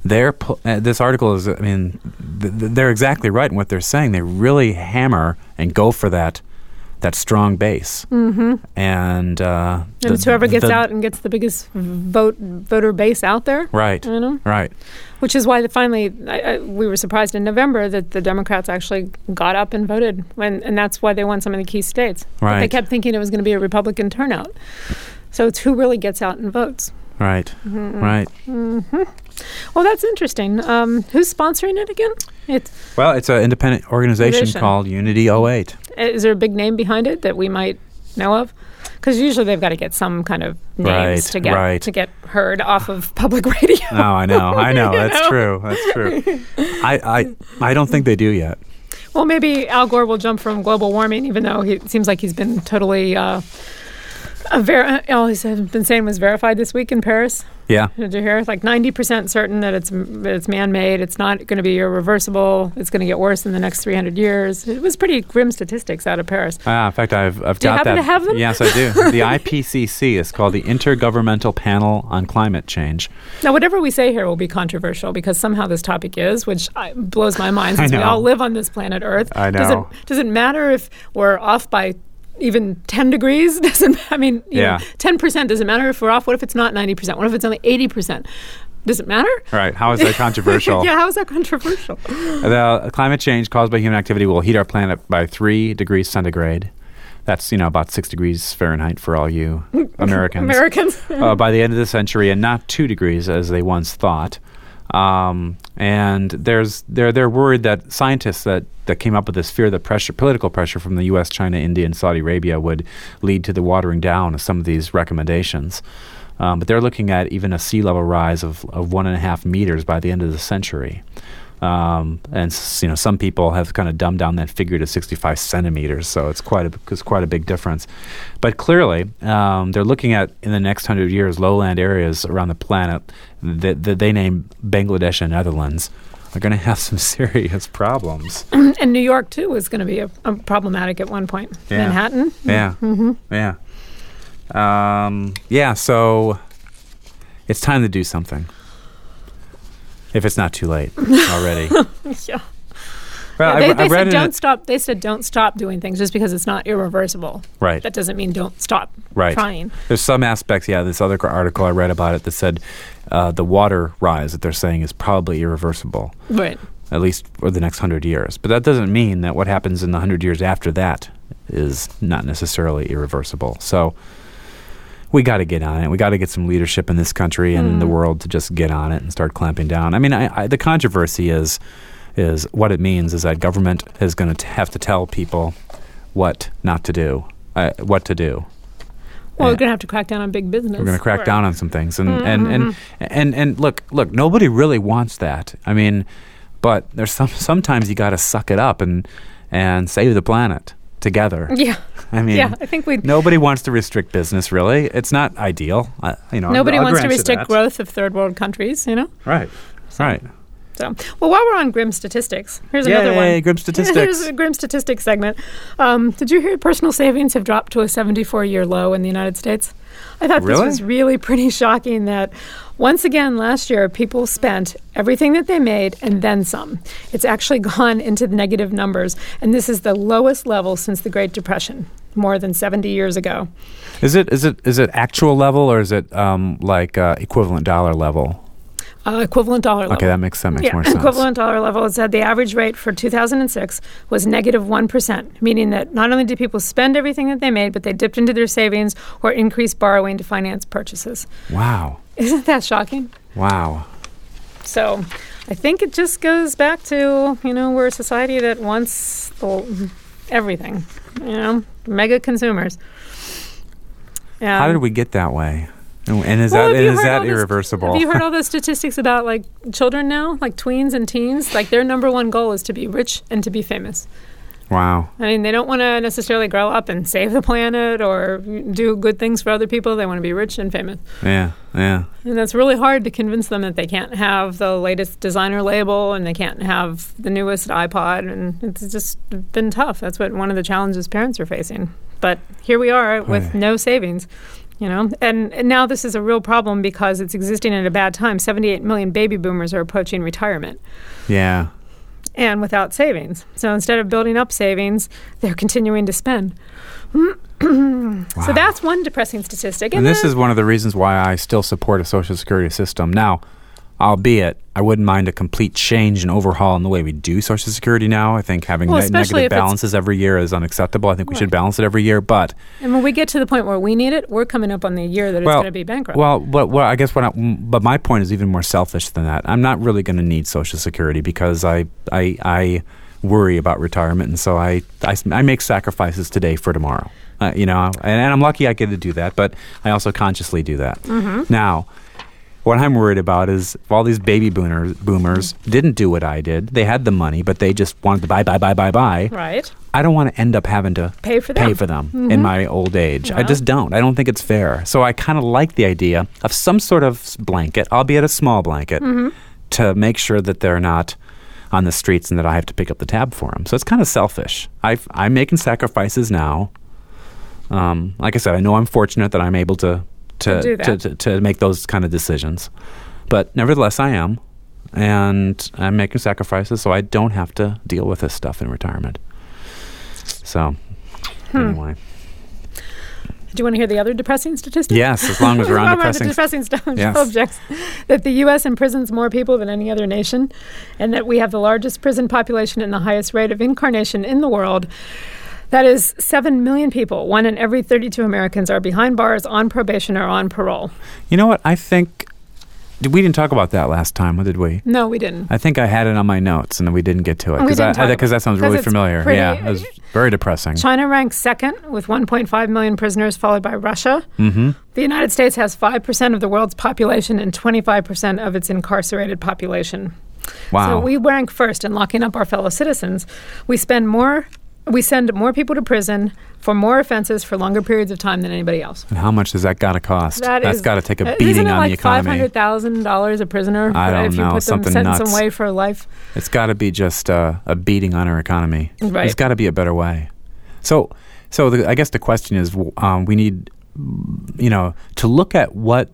They're pu- uh, this article is, I mean, th- th- they're exactly right in what they're saying. They really hammer and go for that that strong base. Mm-hmm. And, uh, and the, it's whoever gets the, out and gets the biggest vote voter base out there. Right, You know? right. Which is why the, finally I, I, we were surprised in November that the Democrats actually got up and voted, when, and that's why they won some of the key states. Right. But they kept thinking it was going to be a Republican turnout. So it's who really gets out and votes. Right, Mm-hmm. right. Mm-hmm. Well, that's interesting. Um, who's sponsoring it again? It's Well, it's an independent organization Organization. called Unity oh eight. Is there a big name behind it that we might know of? Because usually they've got to get some kind of names Right, to get right. to get heard off of public radio. Oh, I know, I know. You That's know? true. That's true. I, I, I don't think they do yet. Well, maybe Al Gore will jump from global warming, even though he, it seems like he's been totally. Uh, a ver- all he's been saying was verified this week in Paris. Yeah. Did you hear? It's like ninety percent certain that it's that it's man-made. It's not going to be irreversible. It's going to get worse in the next three hundred years. It was pretty grim statistics out of Paris. Ah, in fact, I've I've Do you got happen that. to have them? Yes, I do. The I P C C is called the Intergovernmental Panel on Climate Change. Now, whatever we say here will be controversial because somehow this topic is, which I, blows my mind since I we know. all live on this planet Earth. I Does know. it, does it matter if we're off by even ten degrees? Doesn't I mean, you Yeah. know, ten percent doesn't matter if we're off. What if it's not ninety percent? What if it's only eighty percent? Does it matter? Right. How is that controversial? Yeah, how is that controversial? The climate change caused by human activity will heat our planet by three degrees centigrade. That's, you know, about six degrees Fahrenheit for all you Americans. Americans. uh, by the end of the century, and not two degrees as they once thought. Um, and there's they're they're worried that scientists that, that came up with this fear that pressure, political pressure from the U S, China, India, and Saudi Arabia would lead to the watering down of some of these recommendations. Um, but they're looking at even a sea level rise of, of one and a half meters by the end of the century. Um, and s- you know, some people have kind of dumbed down that figure to sixty-five centimeters, so it's quite a it's quite a big difference. But clearly, um, they're looking at in the next hundred years, lowland areas around the planet that, that they name Bangladesh and Netherlands are going to have some serious problems. And New York too is going to be a, a problematic at one point. Yeah. Manhattan. Yeah, Mm-hmm. yeah, um, yeah. So it's time to do something. If it's not too late already. Yeah. Well, they I, they I read said in don't it- stop. They said don't stop doing things just because it's not irreversible. Right. That doesn't mean don't stop Right. trying. There's some aspects, yeah, this other article I read about it that said uh, the water rise that they're saying is probably irreversible, Right. at least for the next hundred years. But that doesn't mean that what happens in the hundred years after that is not necessarily irreversible. So we got to get on it. We got to get some leadership in this country and in the world to just get on it and start clamping down. I mean, I, I, the controversy is is what it means is that government is going to have to tell people what not to do, uh, what to do. Well, we're And going to have to crack down on big business. we're going to crack Right. down on some things, and, and, and and and look, look. Nobody really wants that. I mean, but there's some. Sometimes you got to suck it up and and save the planet together. Yeah. I mean, Yeah, I think we. nobody wants to restrict business. Really, it's not ideal. I, you know, Nobody I'll wants to grant you restrict that. growth of third world countries, you know? Right. Right. So, well, while we're on grim statistics, here's Yay, another one. grim statistics. Here's a grim statistics segment. Um, did you hear personal savings have dropped to a seventy-four year low in the United States? I thought Really? this was really pretty shocking that once again last year people spent everything that they made and then some. It's actually gone into the negative numbers, and this is the lowest level since the Great Depression, more than seventy years ago. Is it is it is it actual level or is it um, like uh, equivalent dollar level? Uh, equivalent dollar level. Okay, that makes that makes yeah, more sense. equivalent dollar level. It said the average rate for two thousand six was negative one percent, meaning that not only did people spend everything that they made, but they dipped into their savings or increased borrowing to finance purchases. Wow. Isn't that shocking? Wow. So I think it just goes back to, you know, we're a society that wants the, everything, you know, mega consumers. Yeah. How did we get that way? And and is Well, that have you is heard that all this- irreversible? Have you heard all those statistics about like children now, like tweens and teens? Like their number one goal is to be rich and to be famous. Wow. I mean, they don't want to necessarily grow up and save the planet or do good things for other people. They want to be rich and famous. Yeah. Yeah. And that's really hard to convince them that they can't have the latest designer label and they can't have the newest iPod. And it's just been tough. That's what one of the challenges parents are facing. But here we are with Right. no savings. You know, and, and now this is a real problem because it's existing at a bad time. seventy-eight million baby boomers are approaching retirement. Yeah. And without savings. So instead of building up savings, they're continuing to spend. Wow. So that's one depressing statistic. And, and this is one of the reasons why I still support a Social Security system. Now, albeit, I wouldn't mind a complete change and overhaul in the way we do Social Security now. I think having well, ne- negative balances every year is unacceptable. I think we right. should balance it every year. But and when we get to the point where we need it, we're coming up on the year that well, it's going to be bankrupt. Well, but well, I guess what. I, but my point is even more selfish than that. I'm not really going to need Social Security because I I, I worry about retirement, and so I, I, I make sacrifices today for tomorrow. Uh, you know, and, and I'm lucky I get to do that, but I also consciously do that. Mm-hmm. Now, what I'm worried about is if all these baby boomers, boomers mm-hmm. didn't do what I did. They had the money, but they just wanted to buy, buy, buy, buy, buy. Right. I don't want to end up having to pay for them, pay for them mm-hmm. in my old age. Yeah. I just don't. I don't think it's fair. So I kind of like the idea of some sort of blanket, albeit a small blanket, mm-hmm. to make sure that they're not on the streets and that I have to pick up the tab for them. So it's kind of selfish. I've, I'm making sacrifices now. Um, like I said, I know I'm fortunate that I'm able to to, do to, to to make those kind of decisions. But nevertheless, I am. And I'm making sacrifices so I don't have to deal with this stuff in retirement. So, hmm. anyway. Do you want to hear the other depressing statistics? Yes, as long as we're on depressing, depressing stuff, yes. subjects. That the U S imprisons more people than any other nation, and that we have the largest prison population and the highest rate of incarnation in the world. That is seven million people. One in every thirty-two Americans are behind bars, on probation, or on parole. You know what? I think we didn't talk about that last time, did we? No, we didn't. I think I had it on my notes, and then we didn't get to it. Because that sounds really familiar. Pretty, yeah, it was very depressing. China ranks second with one point five million prisoners, followed by Russia. Mm-hmm. The United States has five percent of the world's population and twenty-five percent of its incarcerated population. Wow. So we rank first in locking up our fellow citizens. We spend more... We send more people to prison for more offenses for longer periods of time than anybody else. And how much does that got to cost? That That's got to take a beating on like the economy. five hundred thousand dollars a prisoner I don't if you know, put them, something sentence nuts. them away for life? It's got to be just uh, a beating on our economy. Right. There's got to be a better way. So, so the, I guess the question is, um, we need, you know, to look at what.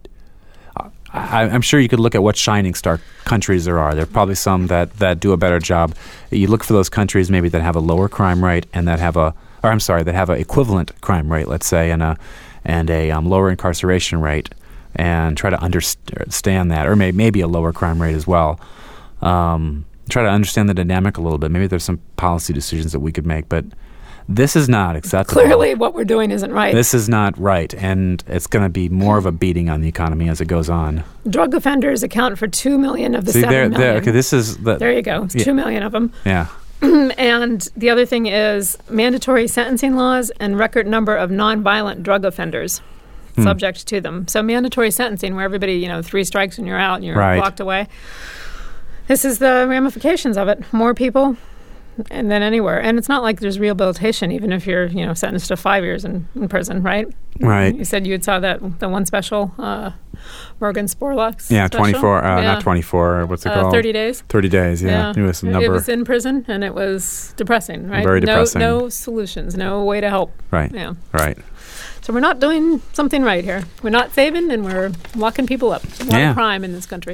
I, I'm sure you could look at what shining star countries there are. There are probably some that, that do a better job. You look for those countries maybe that have a lower crime rate and that have a, or I'm sorry, that have an equivalent crime rate, let's say, and a and a um, lower incarceration rate, and try to understand that, or may, maybe a lower crime rate as well. Um, try to understand the dynamic a little bit. Maybe there's some policy decisions that we could make, but this is not acceptable. Clearly what we're doing isn't right. This is not right, and it's going to be more of a beating on the economy as it goes on. Drug offenders account for two million of the See, seven there, million. there, okay, this is the, there you go. It's yeah. two million of them. Yeah. And the other thing is mandatory sentencing laws and record number of nonviolent drug offenders hmm. subject to them. So mandatory sentencing, where everybody, you know, three strikes and you're out and you're right. locked away. This is the ramifications of it. More people, and then anywhere. And it's not like there's rehabilitation, even if you're, you know, sentenced to five years in, in prison, right? Right. You said you had saw that the one special, uh, Morgan Spurlock's Yeah, special? twenty-four. Uh, yeah. Not twenty-four. What's it uh, called? Thirty days. Thirty days. Yeah. yeah. It was a number. It was in prison, and it was depressing, right? Very depressing. No, no solutions. No way to help. Right. Yeah. Right. So we're not doing something right here. We're not saving, and we're locking people up. A lot yeah. of crime in this country.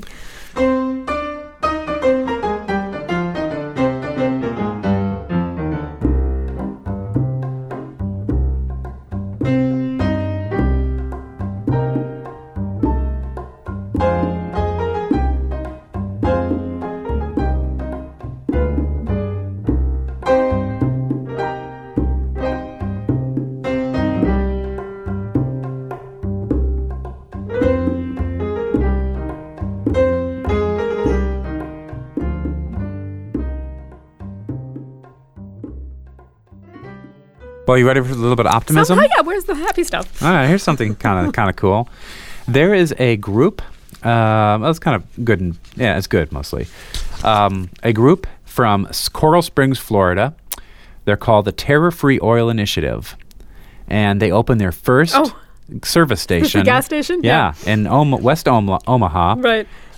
Well, you ready for a little bit of optimism? So, yeah, where's the happy stuff? All right, here's something kind of kind of cool. There is a group. Um, that's kind of good, and yeah, it's good mostly. Um, a group from Coral Springs, Florida. They're called the Terror-Free Oil Initiative, and they opened their first oh. service station. The gas station? Yeah, yeah. in Oma- West Oma- Omaha. Right.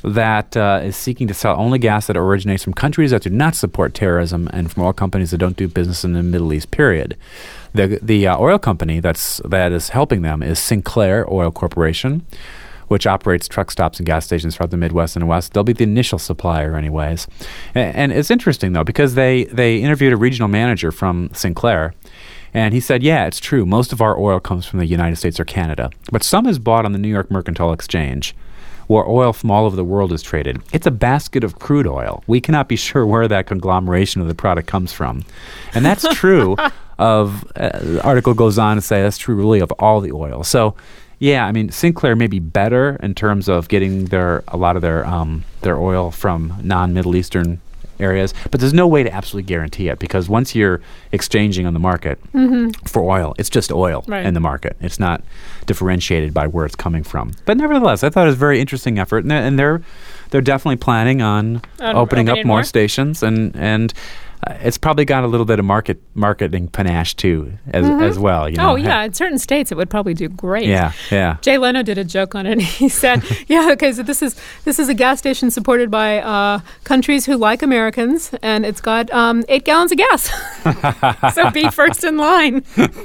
that uh, is seeking to sell only gas that originates from countries that do not support terrorism and from oil companies that don't do business in the Middle East, period. The the uh, oil company that's that is helping them is Sinclair Oil Corporation, which operates truck stops and gas stations throughout the Midwest and West. They'll be the initial supplier anyways. And, and it's interesting, though, because they, they interviewed a regional manager from Sinclair, and he said, yeah, it's true. Most of our oil comes from the United States or Canada, but some is bought on the New York Mercantile Exchange, where oil from all over the world is traded. It's a basket of crude oil. We cannot be sure where that conglomeration of the product comes from. And that's true of, uh, the article goes on to say that's true really of all the oil. So, yeah, I mean, Sinclair may be better in terms of getting their a lot of their um, their oil from non-Middle Eastern areas, but there's no way to absolutely guarantee it, because once you're exchanging on the market mm-hmm. for oil, it's just oil right. in the market. It's not differentiated by where it's coming from. But nevertheless, I thought it was a very interesting effort, and they're and they're, they're definitely planning on uh, opening up more, more stations, and and. Uh, it's probably got a little bit of market marketing panache too, as mm-hmm. as well. You know? Oh yeah, in certain states it would probably do great. Yeah, yeah. Jay Leno did a joke on it. And he said, "Yeah, okay, so this is this is a gas station supported by uh, countries who like Americans, and it's got um, eight gallons of gas. So be first in line."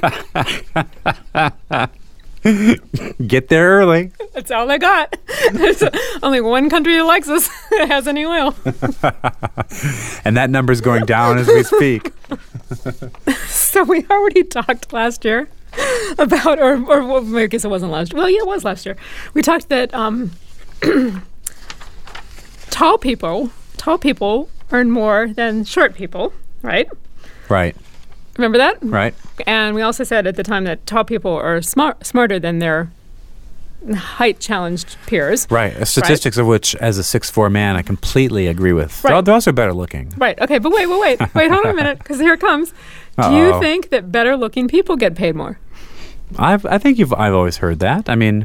Get there early. That's all they got. There's only one country that likes us that has any oil. And that number's going down as we speak. So we already talked last year about, or, or well, I guess it wasn't last year. Well, yeah, it was last year. We talked that um, tall people, tall people earn more than short people, right? Right. Remember that? Right. And we also said at the time that tall people are smart, smarter than their height-challenged peers. Right. Statistics right? of which, as a six foot four man, I completely agree with. Right. They're, they're also better looking. Right. Okay, but wait, wait, wait. Wait, hold on a minute, because here it comes. Do Uh-oh. you think that better-looking people get paid more? I've, I think you've. I've always heard that. I mean,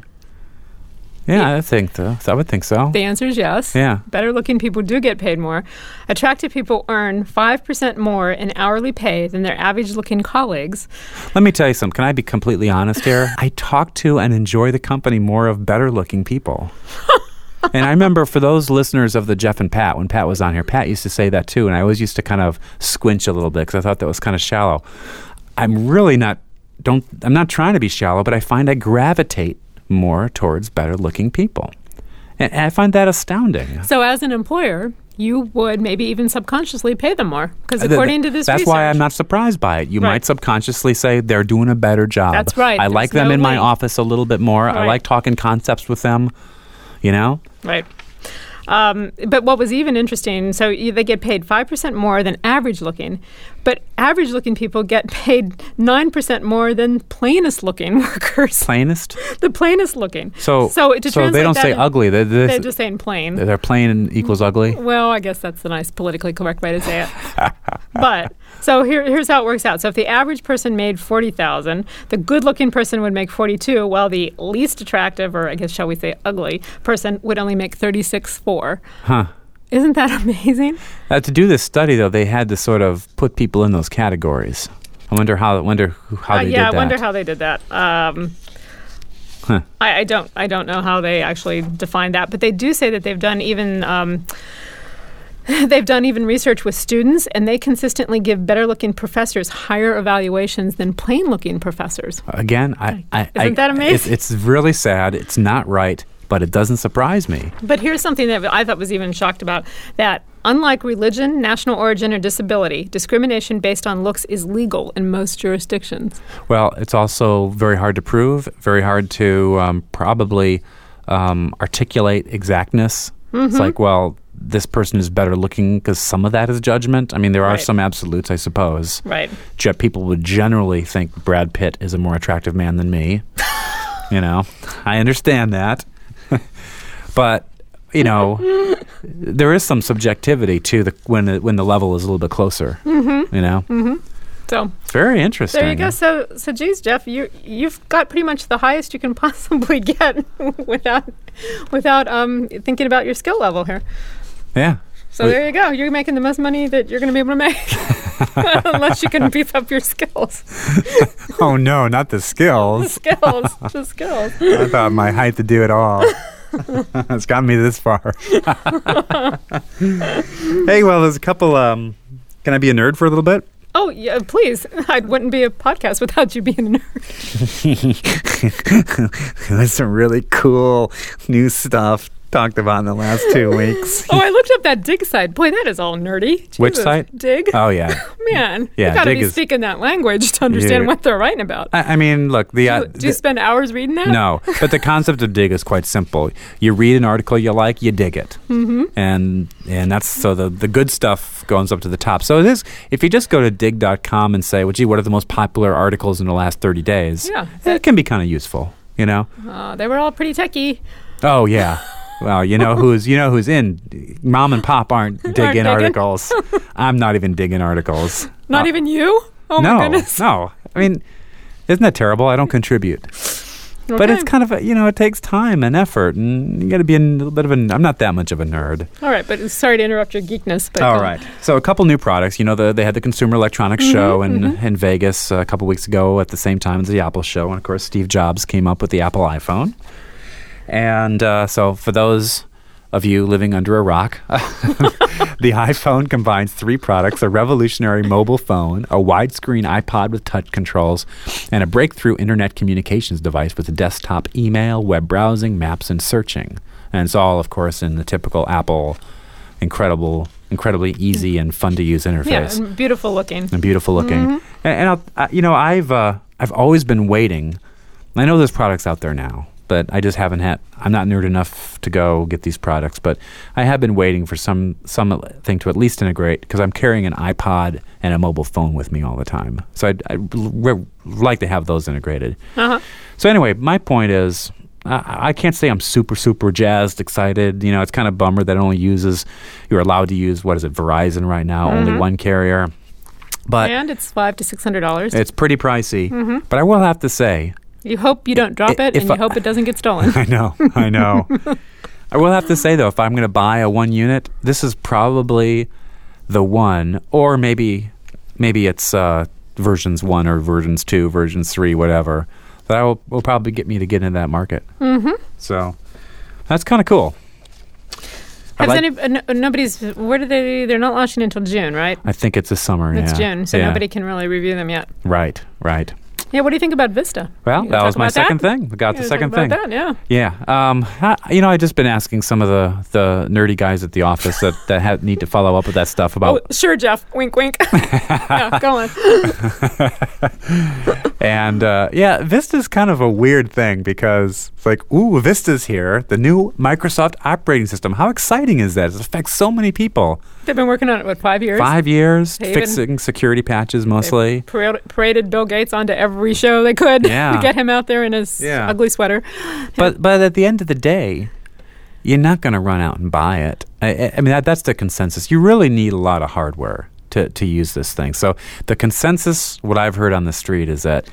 yeah, I think so. I would think so. The answer is yes. Yeah. Better-looking people do get paid more. Attractive people earn five percent more in hourly pay than their average-looking colleagues. Let me tell you something. Can I be completely honest here? I talk to and enjoy the company more of better-looking people. And I remember for those listeners of the Jeff and Pat, when Pat was on here, Pat used to say that too, and I always used to kind of squinch a little bit because I thought that was kind of shallow. I'm really not. Don't. I'm not trying to be shallow, but I find I gravitate more towards better-looking people. And I find that astounding. So as an employer, you would maybe even subconsciously pay them more, because according to this That's research... why I'm not surprised by it. You Right. might subconsciously say they're doing a better job. That's right. I There's like them no in my link. office a little bit more. I Right. like talking concepts with them, you know? Right. Um, but what was even interesting, so you, they get paid five percent more than average-looking, but average-looking people get paid nine percent more than plainest-looking workers. Plainest? The plainest-looking. So, so, to so they translate don't that say in- ugly. They're, they're, They're just saying plain. they're plain equals ugly? Well, I guess that's the nice politically correct way to say it. But so here, here's how it works out. So if the average person made forty thousand dollars, the good-looking person would make forty-two, while the least attractive, or I guess shall we say ugly, person would only make thirty-six four. Huh. Isn't that amazing? Uh, to do this study, though, they had to sort of put people in those categories. I wonder how. Wonder who- how Uh, they yeah, did that. I wonder how they did that. Um, Huh. I, I don't. I don't know how they actually define that, but they do say that they've done even. Um, They've done even research with students, and they consistently give better-looking professors higher evaluations than plain-looking professors. Again, I, I, Isn't I, that amazing? It's, it's really sad. It's not right, but it doesn't surprise me. But here's something that I thought was even shocked about, that unlike religion, national origin, or disability, discrimination based on looks is legal in most jurisdictions. Well, it's also very hard to prove, very hard to um, probably um, articulate exactness. Mm-hmm. It's like, well, this person is better looking because some of that is judgment. I mean, there are Right. some absolutes, I suppose. Right. Ge- People would generally think Brad Pitt is a more attractive man than me. You know, I understand that. But, you know, there is some subjectivity to the when the, when the level is a little bit closer. Mm-hmm. You know? Mm-hmm. So It's very interesting. there you go. So, so geez, Jeff, you you've got pretty much the highest you can possibly get without without um, thinking about your skill level here. Yeah. So Wait. there you go. You're making the most money that you're going to be able to make, unless you can beef up your skills. Oh, no, not the The skills. skills, the skills. I thought my height to do it all. It's gotten me this far. Hey, well, there's a couple. Um, can I be a nerd for a little bit? Oh, yeah, please. I wouldn't be a podcast without you being a nerd. There's some really cool new stuff talked about in the last two weeks. Oh, I looked up that Dig site. Boy, that is all nerdy. Jesus. Which site? Dig. Oh, yeah. Man, Yeah, you got to Dig be is- speaking that language to understand Yeah. what they're writing about. I, I mean, look, the, uh, do, do you the spend hours reading that? no, but the concept of dig is quite simple. You read an article you like, you dig it, mm-hmm. and and that's so the the good stuff goes up to the top. So it is. If you just go to dig dot com and say, "Well, gee, what are the most popular articles in the last thirty days?" Yeah, it can be kind of useful, you know. Uh, they were all pretty techy. Oh yeah. Well, you know who's you know who's in. Mom and Pop aren't digging digging? articles. I'm not even digging articles. Not Uh, even you? Oh no, my goodness. no. I mean, isn't that terrible? I don't contribute. But Okay. it's kind of a, you know, it takes time and effort, and you got to be a little bit of an. I'm not that much of a nerd. All right, but sorry to interrupt your geekness. But All go on. right. So a couple new products. You know, the, they had the Consumer Electronics Mm-hmm, Show in, in Vegas a couple weeks ago at the same time as the Apple Show. And, of course, Steve Jobs came up with the Apple iPhone. And uh, so for those of you living under a rock, the iPhone combines three products: a revolutionary mobile phone, a widescreen iPod with touch controls, and a breakthrough internet communications device with desktop email, web browsing, maps, and searching. And it's all, of course, in the typical Apple incredible, incredibly easy and fun to use Yeah, interface, and beautiful looking. and beautiful looking. And, and I'll, I, you know, I've uh, I've always been waiting. I know there's products out there now, but I just haven't had. I'm not nerd enough to go get these products, but I have been waiting for some something to at least integrate, because I'm carrying an iPod and a mobile phone with me all the time. So I'd, I'd re- like to have those integrated. Uh-huh. So anyway, my point is, I, I can't say I'm super, super jazzed, excited. You know, it's kind of a bummer that it only uses, you're allowed to use, what is it, Verizon right now, only one carrier. But And it's five to six hundred dollars. it's pretty pricey. But I will have to say, You hope you don't drop I- it, if and you I- hope it doesn't get stolen. I know, I know. I will have to say, though, if I'm going to buy a one unit, this is probably the one, or maybe maybe it's uh, versions one or versions two, versions three, whatever, that will, will probably get me to get into that market. Mm-hmm. So that's kind of cool. Has like- any? Uh, no, nobody's. Where do they? They're not launching until June, right? I think it's a summer. It's yeah. June, so Yeah. nobody can really review them yet. Right, right. Yeah. What do you think about Vista? Well, You that gonna was talk my about second that? thing. We got You the gonna second talk thing. about that, Yeah. yeah. Um, I, you know, I've just been asking some of the, the nerdy guys at the office that, that have, need to follow up with that stuff about. Oh, sure, Jeff. Wink, wink. Yeah, go on. And uh, yeah, Vista's kind of a weird thing, because it's like, ooh, Vista's here, the new Microsoft operating system. How exciting is that? It affects so many people. They've been working on it, what, five years? Five years, They even- fixing security patches mostly. Parade, paraded Bill Gates onto every show they could Yeah. to get him out there in his Yeah. ugly sweater. But but at the end of the day, you're not going to run out and buy it. I, I I mean, that, that's the consensus. You really need a lot of hardware to, to use this thing. So the consensus, what I've heard on the street, is that,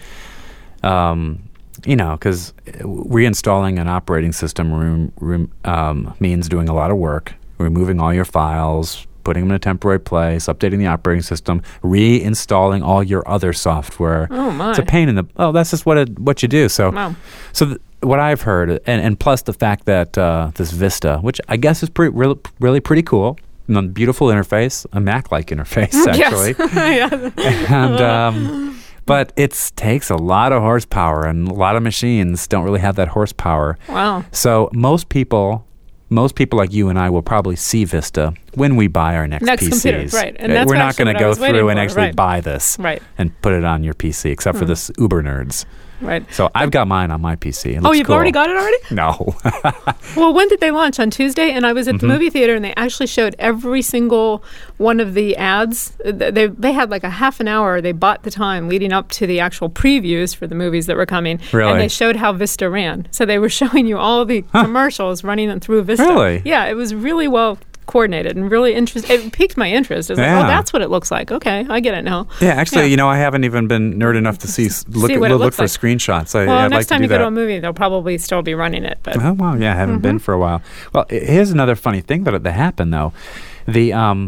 um, you know, because reinstalling an operating system room, room, um, means doing a lot of work, removing all your files, putting them in a temporary place, updating the operating system, reinstalling all your other software. Oh, my. It's a pain in the. Oh, that's just what it, what you do. So, Wow. so th- what I've heard, and, and plus the fact that uh, this Vista, which I guess is pretty, really, really pretty cool, and a beautiful interface, a Mac-like interface actually, Yes. Yeah. and um, but it takes a lot of horsepower, and a lot of machines don't really have that horsepower. Wow. So most people. Most people like you and I will probably see Vista when we buy our next, Next P Cs. computer, right. And Uh, that's We're not actually going to what I go was waiting through and for, actually right. buy this Right. and put it on your P C, except for this Uber nerds. Right. So I've got mine on my P C. It Oh, looks you've cool. already got it already? No. Well, when did they launch? On Tuesday? And I was at the Mm-hmm. movie theater, and they actually showed every single one of the ads. Uh, They, they had like a half an hour. They bought the time leading up to the actual previews for the movies that were coming. Really? And they showed how Vista ran. So they were showing you all the commercials running them through Vista. Really? Yeah, it was really well coordinated and really interesting. It piqued my interest. I was Yeah. like, oh, that's what it looks like. Okay, I get it now. Yeah, actually, Yeah. you know, I haven't even been nerd enough to see look See at, what it look looks for like. screenshots. I, Well, I'd next like to time do you that. go to a movie, they'll probably still be running it. But Oh wow, yeah, I haven't been for a while. Well, i- here's another funny thing that that happened though. The um,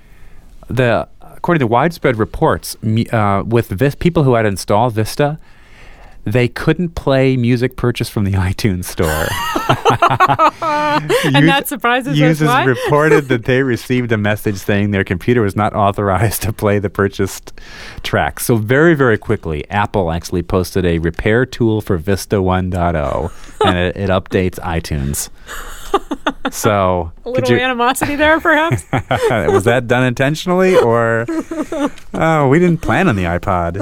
the according to widespread reports, me- uh, with Vis- people who had installed Vista, they couldn't play music purchased from the iTunes store. And that surprises us. Users Why? reported that they received a message saying their computer was not authorized to play the purchased tracks. So very, very quickly, Apple actually posted a repair tool for Vista one point oh, and it, it updates iTunes. So A little you, animosity there, perhaps? was that done intentionally, or oh, we didn't plan on the iPod?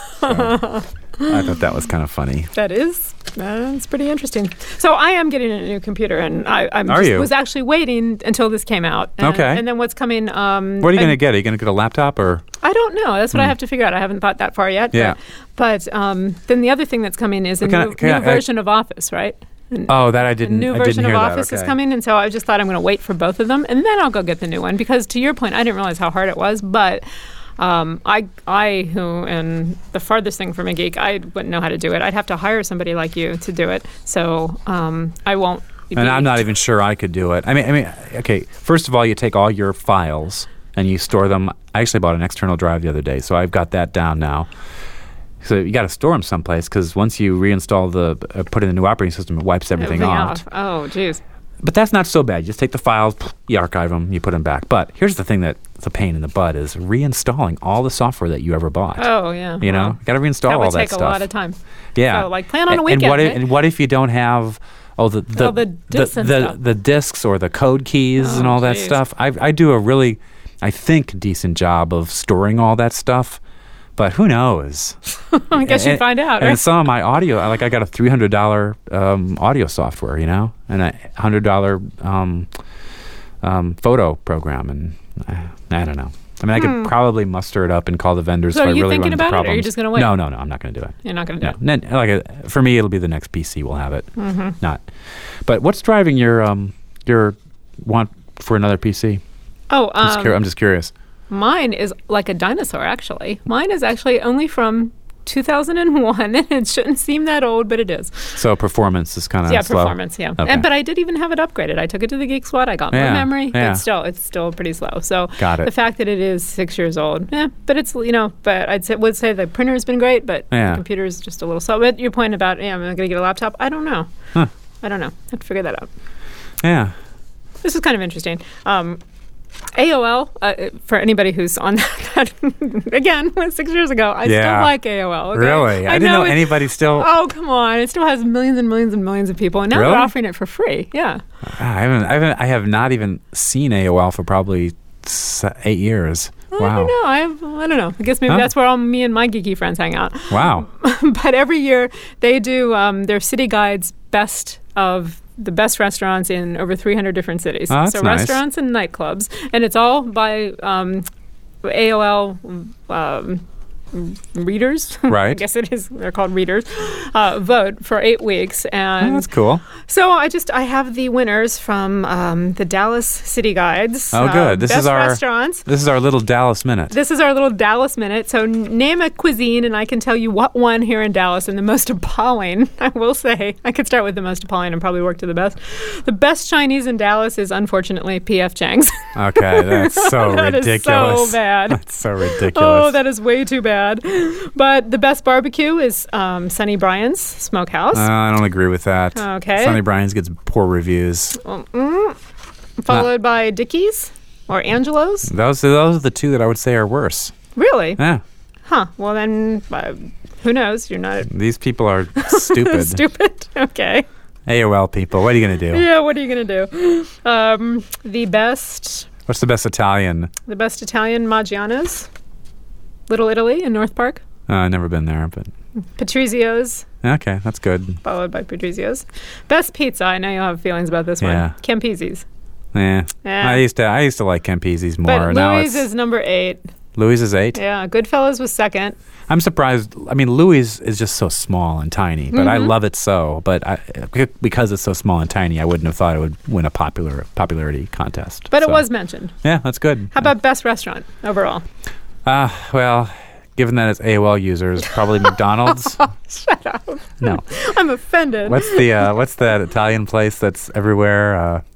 So, I thought that was kind of funny. That is. That's pretty interesting. So I am getting a new computer, and I I'm Are just, you? was actually waiting until this came out. And, Okay. And then what's coming? Um, What are you I- going to get? Are you going to get a laptop or? I don't know. That's what I have to figure out. I haven't thought that far yet. Yeah. But, but um, then the other thing that's coming is a Can I- new, can I- new version of Office, right? An- Oh, that I a didn't. new I version didn't of hear Office that. is Okay. coming, and so I just thought I'm going to wait for both of them, and then I'll go get the new one. Because to your point, I didn't realize how hard it was, but um, I, I who am the farthest thing from a geek, I wouldn't know how to do it. I'd have to hire somebody like you to do it. So um, I won't. be- And I'm not even sure I could do it. I mean, I mean, okay. First of all, you take all your files and you store them. I actually bought an external drive the other day, so I've got that down now. So you got to store them someplace because once you reinstall the, uh, put in the new operating system, it wipes everything, off. off. Oh, geez. But that's not so bad. You just take the files, you archive them, you put them back. But here's the thing that's a pain in the butt is reinstalling all the software that you ever bought. Oh, yeah. You know, Well, you got to reinstall that all would that take stuff. a lot of time. Yeah. So, like, plan on a And- weekend. And what, if, right? and what if you don't have oh the the Oh, the discs the, and the, stuff. the discs or the code keys Oh, and all that geez. stuff? I I do a really, I think, decent job of storing all that stuff. But who knows? I guess and, you'd find out. And Right? some of my audio, like I got a three hundred dollar um, audio software, you know, and a hundred dollar um, um, photo program, and I, I don't know. I mean, I could probably muster it up and call the vendors Hmm. So if I are you really thinking run into about it, or are you problems. just gonna wait? No, no, no. I'm not going to do it. You're not going to do No, it. Then, like a, for me, it'll be the next P C. We'll have it. Mm-hmm. Not, but what's driving your um your want for another P C? Oh, I'm, just um, cur- I'm just curious. mine is like a dinosaur, actually. Mine is actually only from two thousand one, and it shouldn't seem that old, but it is. So performance is kind of yeah, slow. performance, yeah. Okay. And, but I did even have it upgraded. I took it to the Geek Squad. I got Yeah, more memory, yeah. but still, it's still pretty slow. So Got it. the fact that it is six years old, yeah, but it's, you know, but I'd say, would say the printer's been great, but Yeah. the computer's just a little slow. But your point about, yeah, I'm going to get a laptop, I don't know. Huh. I don't know. I have to figure that out. Yeah. This is kind of interesting. Um, A O L, uh, for anybody who's on that, again, six years ago, I Yeah. still like A O L. Okay? Really? I, didn't know, it- anybody still. Oh, come on. It still has millions and millions and millions of people. And now Really? they're offering it for free. Yeah. I haven't. I haven't. I have not even seen A O L for probably se- eight years. I Wow. don't know. I, have, I don't know. I guess maybe Huh? that's where all me and my geeky friends hang out. Wow. But every year they do um, their city guides best of the best restaurants in over three hundred different cities. Oh, that's so nice. restaurants and nightclubs. And it's all by um, A O L um, readers. I Right. guess it is. They're called readers. Uh, vote for eight weeks. Oh, And that's cool. so I just I have the winners from um, the Dallas City Guides. Oh, uh, good. This best is our restaurants. This is our little Dallas minute. This is our little Dallas minute. So n- name a cuisine, and I can tell you what won here in Dallas. And the most appalling, I will say, I could start with the most appalling and probably work to the best. The best Chinese in Dallas is unfortunately P F Chang's. Okay, that's so That is ridiculous. so bad. That's so ridiculous. Oh, that is way too bad. But the best barbecue is um, Sonny Bryan's Smokehouse. Uh, I don't agree with that. Okay. Sonny Bryan's gets poor reviews. Mm, followed by Dickie's or Angelo's. Those those are the two that I would say are worse. Really? Yeah. Huh. Well, then, uh, who knows? You're not These people are stupid. stupid. Okay. A O L people. What are you going to do? Yeah, what are you going to do? Um, the best What's the best Italian? the best Italian Maggiano's, Little Italy in North Park. Uh, I've never been there, but Patrizio's, okay, that's good. followed by Patrizio's. Best pizza. I know you'll have feelings about this Yeah. one. Campisi's. Yeah. Yeah. I used to I used to like Campese's more. But now Louis it's is number eight. Louis is eight. Yeah, Goodfellas was second. I'm surprised. I mean, Louis is just so small and tiny, but I Mhm. love it so. But I, because it's so small and tiny, I wouldn't have thought it would win a popular popularity contest. But it So, was mentioned. Yeah, that's good. How about best restaurant overall? Uh, well, given that it's A O L users, probably McDonald's. Shut up. No. I'm offended. What's the uh, what's that Italian place that's everywhere? Uh,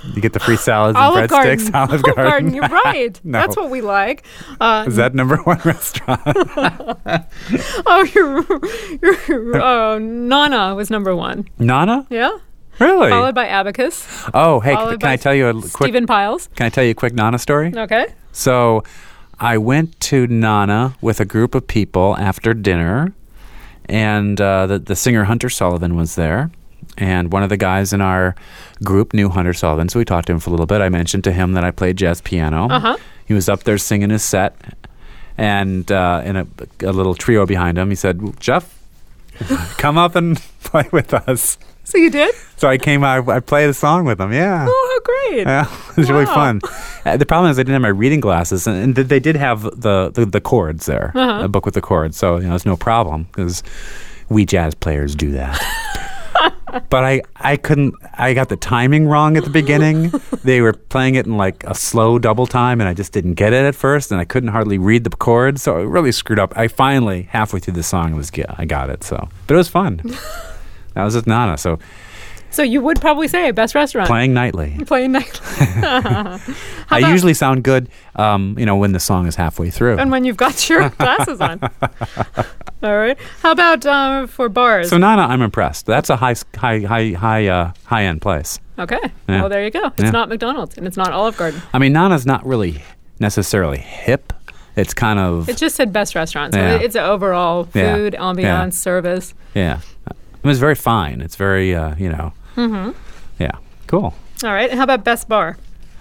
You get the free salads and Olive Garden. breadsticks. Olive Olive Garden. Garden, you're right. No. That's what we like. Uh, Is that number one restaurant? oh, you're, you're, uh, Nana was number one. Nana? Yeah. Really? Followed by Abacus. Oh, hey, followed can by I tell you a quick? Stephen Piles. Can I tell you a quick Nana story? Okay. So, I went to Nana with a group of people after dinner, and uh, the the singer Hunter Sullivan was there. And one of the guys in our group knew Hunter Sullivan, so we talked to him for a little bit. I mentioned to him that I played jazz piano. Uh-huh. He was up there singing his set, and uh, in a, a little trio behind him, he said, "Jeff, come up and play with us." So you did? So I came out, I played a song with him, yeah. Oh, how great. Yeah, it was really Wow. fun. Uh, the problem is I didn't have my reading glasses, and, and th- they did have the, the, the chords there, Uh-huh. a book with the chords, so you know, it's no problem, because we jazz players do that. But I, I couldn't, I got the timing wrong at the beginning. They were playing it in like a slow double time, and I just didn't get it at first, and I couldn't hardly read the chords, so it really screwed up. I finally, halfway through the song, was I got it, so. But it was fun. That was with Nana, so So you would probably say best restaurant. playing nightly. Playing nightly. How I about- usually sound good, um, you know, when the song is halfway through. And when you've got your glasses on. All right. How about uh, for bars? So Nana, I'm impressed. That's a high, high, high, high, uh, high end place. okay. Yeah. Well, there you go. It's Yeah. not McDonald's and it's not Olive Garden. I mean, Nana's not really necessarily hip. It's kind of It just said best restaurant. So Yeah. it's an overall Yeah. food, ambiance, Yeah. service. yeah. It was very fine. It's very, uh, you know, Mm-hmm. yeah, cool. All right. And how about best bar?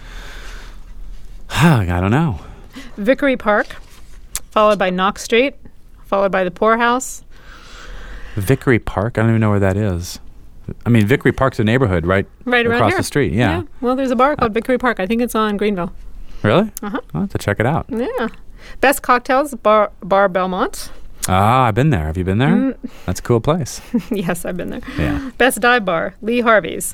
I don't know. Vickery Park, followed by Knox Street, followed by the Poorhouse. Vickery Park. I don't even know where that is. I mean, Vickery Park's a neighborhood right, Right around across here. the street. Yeah. Well, there's a bar called Vickery Park. I think it's on Greenville. Really? Uh-huh. I'll have to check it out. Yeah. Best cocktails, Bar, bar Belmont. Ah, I've been there. Have you been there? Mm. That's a cool place. Yes, I've been there. Yeah. Best dive bar, Lee Harvey's.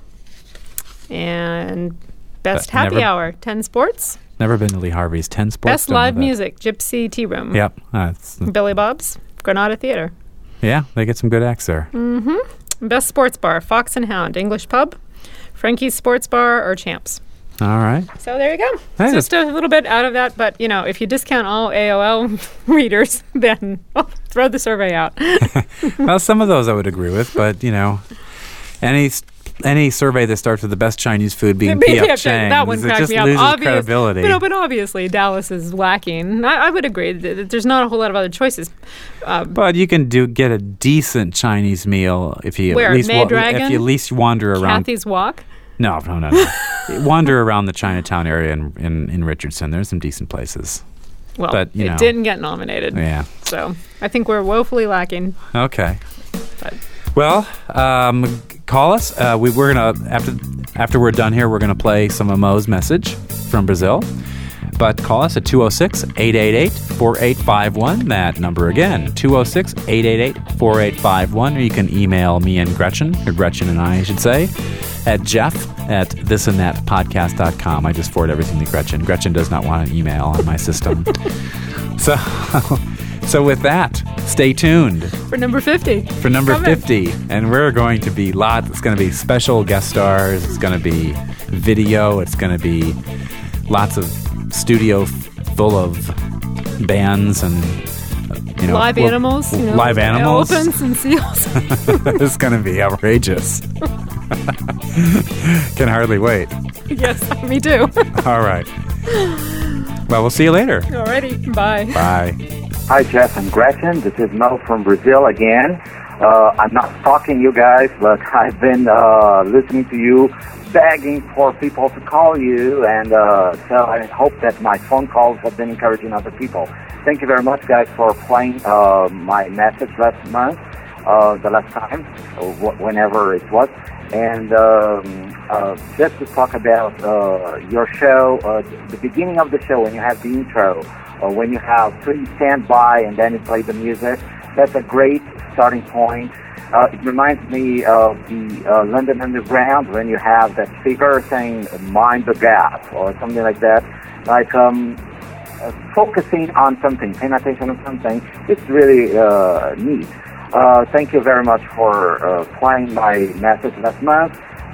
And best But happy never- hour, ten Sports. Never been to Lee Harvey's. Ten Sports. Best don't know live that. music, Gypsy Tea Room. Yep. Uh, it's- Billy Bob's, Granada Theater. yeah, they get some good acts there. Mm-hmm. Best sports bar, Fox and Hound, English Pub, Frankie's Sports Bar, or Champs. All right. So there you go. Hey, It's just a little bit out of that, but you know, if you discount all A O L readers, then oh, throw the survey out. Well, some of those I would agree with, but you know, any any survey that starts with the best Chinese food being P F Chang's, that one it cracked just me up. loses Obvious, credibility. But, no, but obviously Dallas is lacking. I, I would agree that there's not a whole lot of other choices. Uh, But you can do get a decent Chinese meal if you Where? at least May Dragon? if you at least wander around. Kathy's Walk. No, no, no, no. Wander around the Chinatown area in, in in Richardson. There's some decent places. Well, But, you it know. didn't get nominated. Yeah. So I think we're woefully lacking. Okay. But Well, um, call us. Uh, we, we're gonna after after we're done here, we're gonna play some of Mo's message from Brazil. But call us at two oh six, eight eight eight, four eight five one. That number again, two oh six, eight eight eight, four eight five one. Or you can email me and Gretchen, or Gretchen and I, I should say, at Jeff at thisandthatpodcast dot com. I just forward everything to Gretchen. Gretchen does not want an email on my system. so, so with that, stay tuned for number fifty. for number Come in. fifty, and we're going to be lots. It's going to be special guest stars. It's going to be video. It's going to be lots of studio f- full of bands and uh, you know Live well, animals. You know, live animals. Elephants and seals. It's going to be outrageous. Can hardly wait. Yes, me too. All right. Well, we'll see you later. Alrighty, bye. Bye. Hi, Jeff and Gretchen. This is Mo from Brazil again. Uh, I'm not stalking you guys, but I've been uh, listening to you, begging for people to call you, and uh, so I hope that my phone calls have been encouraging other people. Thank you very much, guys, for playing uh, my message last month, uh, the last time, or wh- whenever it was. And um, uh, just to talk about uh, your show, uh, the beginning of the show, when you have the intro, or when you have three stand by and then you play the music, that's a great starting point. Uh, it reminds me of the uh, London Underground when you have that figure saying "mind the gap" or something like that, like um, uh, focusing on something, paying attention on something. It's really uh, neat. Uh, thank you very much for uh, playing my message last month.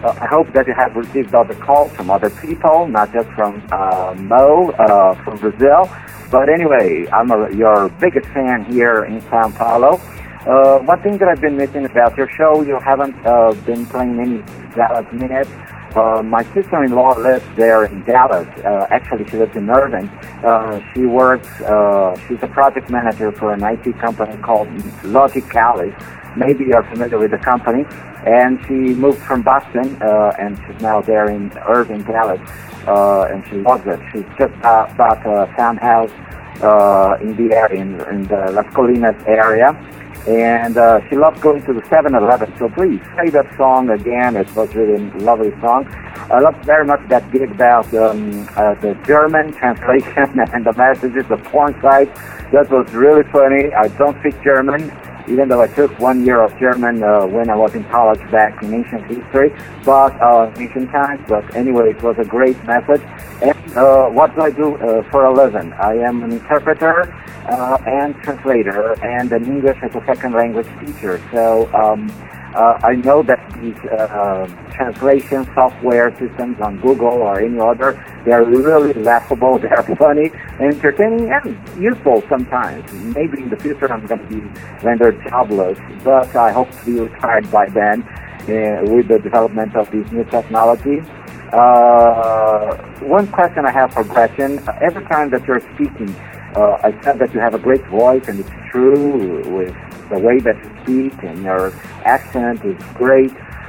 Uh, I hope that you have received other calls from other people, not just from uh, Mo uh, from Brazil. But anyway, I'm a, your biggest fan here in Sao Paulo. Uh, one thing that I've been missing about your show, you haven't uh, been playing any Dallas Minutes. Uh, my sister-in-law lives there in Dallas. Uh, actually, she lives in Irving. Uh, she works, uh, she's a project manager for an I T company called Logicalis. Maybe you're familiar with the company. And she moved from Boston, uh, and she's now there in Irving, Dallas. Uh, and she loves it. She's just uh, bought a townhouse uh, in the area, in, in the Las Colinas area. And uh, she loves going to the seven eleven. So please play that song again. It was really a lovely song. I love very much that bit about um, uh, the German translation and the messages, the porn site. That was really funny. I don't speak German, even though I took one year of German uh, when I was in college back in ancient history, but uh, ancient times. But anyway, it was a great message. And uh, what do I do uh, for a living? I am an interpreter uh, and translator and an English as a second language teacher. So um, uh, I know that these uh, translation software systems on Google or any other, they're really laughable, they're funny, entertaining, and useful sometimes. Maybe in the future I'm going to be rendered jobless, but I hope to be retired by then uh, with the development of this new technology. Uh, one question I have for Gretchen, uh, every time that you're speaking, uh, I said that you have a great voice, and it's true with the way that you speak, and your accent is great.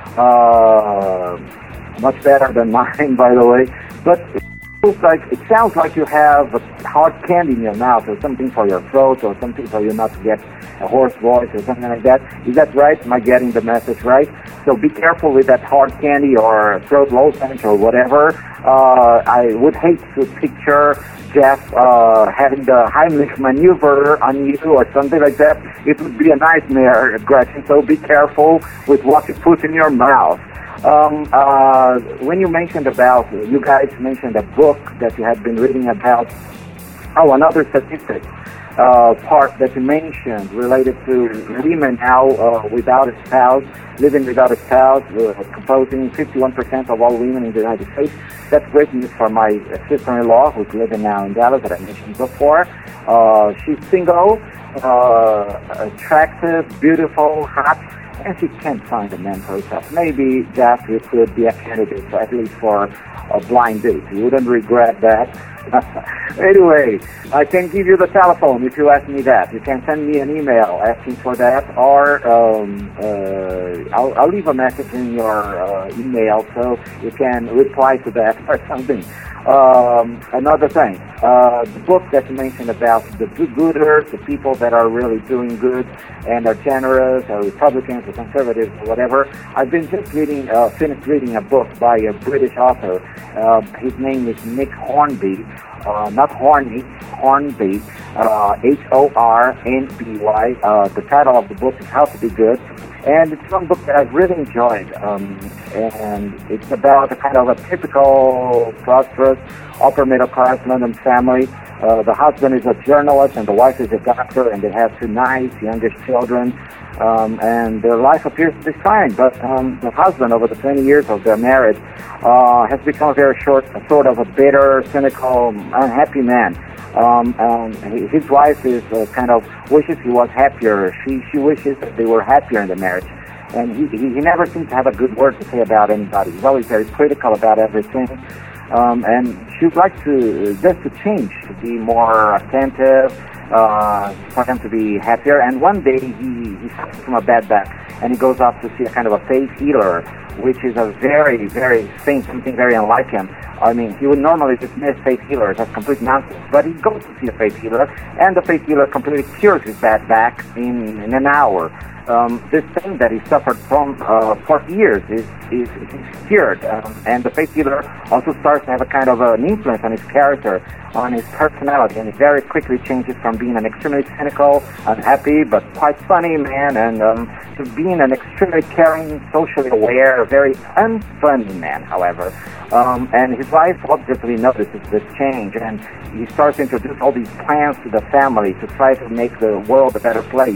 Uh, much better than mine, by the way. But it feels like it sounds like you have a hard candy in your mouth, or something for your throat, or something for you not to get a hoarse voice, or something like that. Is that right? Am I getting the message right? So be careful with that hard candy or throat lozenge or whatever. Uh, I would hate to picture Jeff uh, having the Heimlich maneuver on you or something like that. It would be a nightmare, Gretchen. So be careful with what you put in your mouth. Um, uh, when you mentioned about, you guys mentioned a book that you had been reading about. Oh, another statistic uh, part that you mentioned related to women now uh, without a spouse, living without a spouse, uh, composing fifty-one percent of all women in the United States. That's great news for my sister-in-law, who's living now in Dallas, that I mentioned before. Uh, she's single, uh, attractive, beautiful, hot, and she can't find a man for herself. Maybe, Jeff, you could be a candidate, at least for a blind date. You wouldn't regret that. Anyway, I can give you the telephone if you ask me that. You can send me an email asking for that, or um, uh, I'll, I'll leave a message in your uh, email so you can reply to that or something. Um, another thing, uh, the book that you mentioned about the do-gooders, the people that are really doing good and are generous, or Republicans or conservatives or whatever. I've been just reading, uh, finished reading a book by a British author. Uh, his name is Nick Hornby, uh, not Horny, Hornby, uh, H O R N B Y. Uh, the title of the book is How to Be Good. And it's one book that I've really enjoyed, um, and it's about a kind of a typical prosperous upper middle class London family. Uh, the husband is a journalist and the wife is a doctor, and they have two nice youngish children, um, and their life appears to be fine. But um, the husband, over the twenty years of their marriage, uh, has become a very short, sort of a bitter, cynical, unhappy man. Um, um, his wife is uh, kind of wishes he was happier. She she wishes that they were happier in the marriage, and he he, he never seems to have a good word to say about anybody. He's always very critical about everything, um, and she would like to just to change, to be more attentive, uh, for them to be happier. And one day he he suffers from a bad back, and he goes off to see a kind of a faith healer, which is a very, very thing, something very unlike him. I mean, he would normally dismiss faith healers as complete nonsense, but he goes to see a faith healer, and the faith healer completely cures his bad back in, in an hour. Um, this thing that he suffered from uh, for years is, is, is cured, um, and the faith healer also starts to have a kind of an influence on his character, on his personality, and he very quickly changes from being an extremely cynical, unhappy, but quite funny man, and um, to being an extremely caring, socially aware, very unfunny man, however. Um, and his wife obviously notices this change, and he starts to introduce all these plans to the family to try to make the world a better place.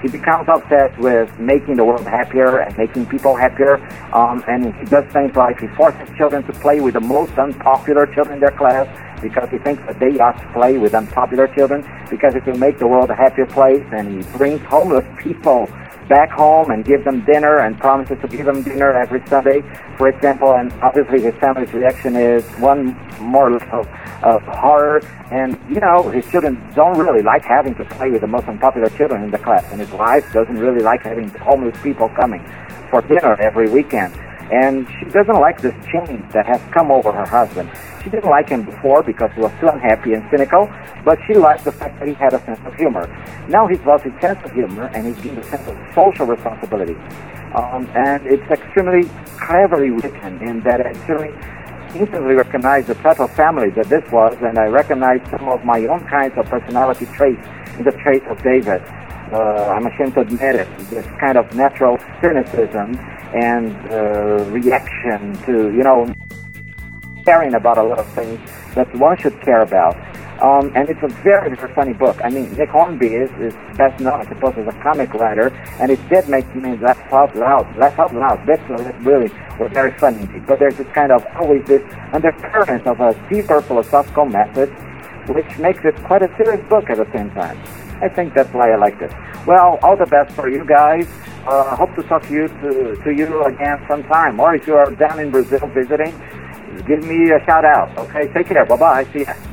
He becomes obsessed with making the world happier and making people happier, um, and he does things like he forces children to play with the most unpopular children in their class because he thinks that they ought to play with unpopular children because it will make the world a happier place, and he brings homeless people back home and give them dinner and promises to give them dinner every Sunday, for example, and obviously his family's reaction is one more of, of horror, and, you know, his children don't really like having to play with the most unpopular children in the class, and his wife doesn't really like having homeless people coming for dinner every weekend, and she doesn't like this change that has come over her husband. She didn't like him before because he was too unhappy and cynical, but she liked the fact that he had a sense of humor. Now he's lost his sense of humor, and he's gained a sense of social responsibility. Um, and it's extremely cleverly written in that it really instantly recognized the type of family that this was, and I recognized some of my own kinds of personality traits in the traits of David. Uh, I'm ashamed to admit it, this kind of natural cynicism and uh, reaction to, you know, caring about a lot of things that one should care about. Um, and it's a very, very funny book. I mean, Nick Hornby is, is best known, I suppose, as a comic writer, and it did make me laugh out loud. Laugh out loud. Bits of it really were very funny. But there's this kind of, always this undercurrent of a deeper philosophical message, which makes it quite a serious book at the same time. I think that's why I liked it. Well, all the best for you guys. I uh, hope to talk to you to, to you again sometime. Or if you are down in Brazil visiting, give me a shout out. Okay, take care. Bye-bye. See ya.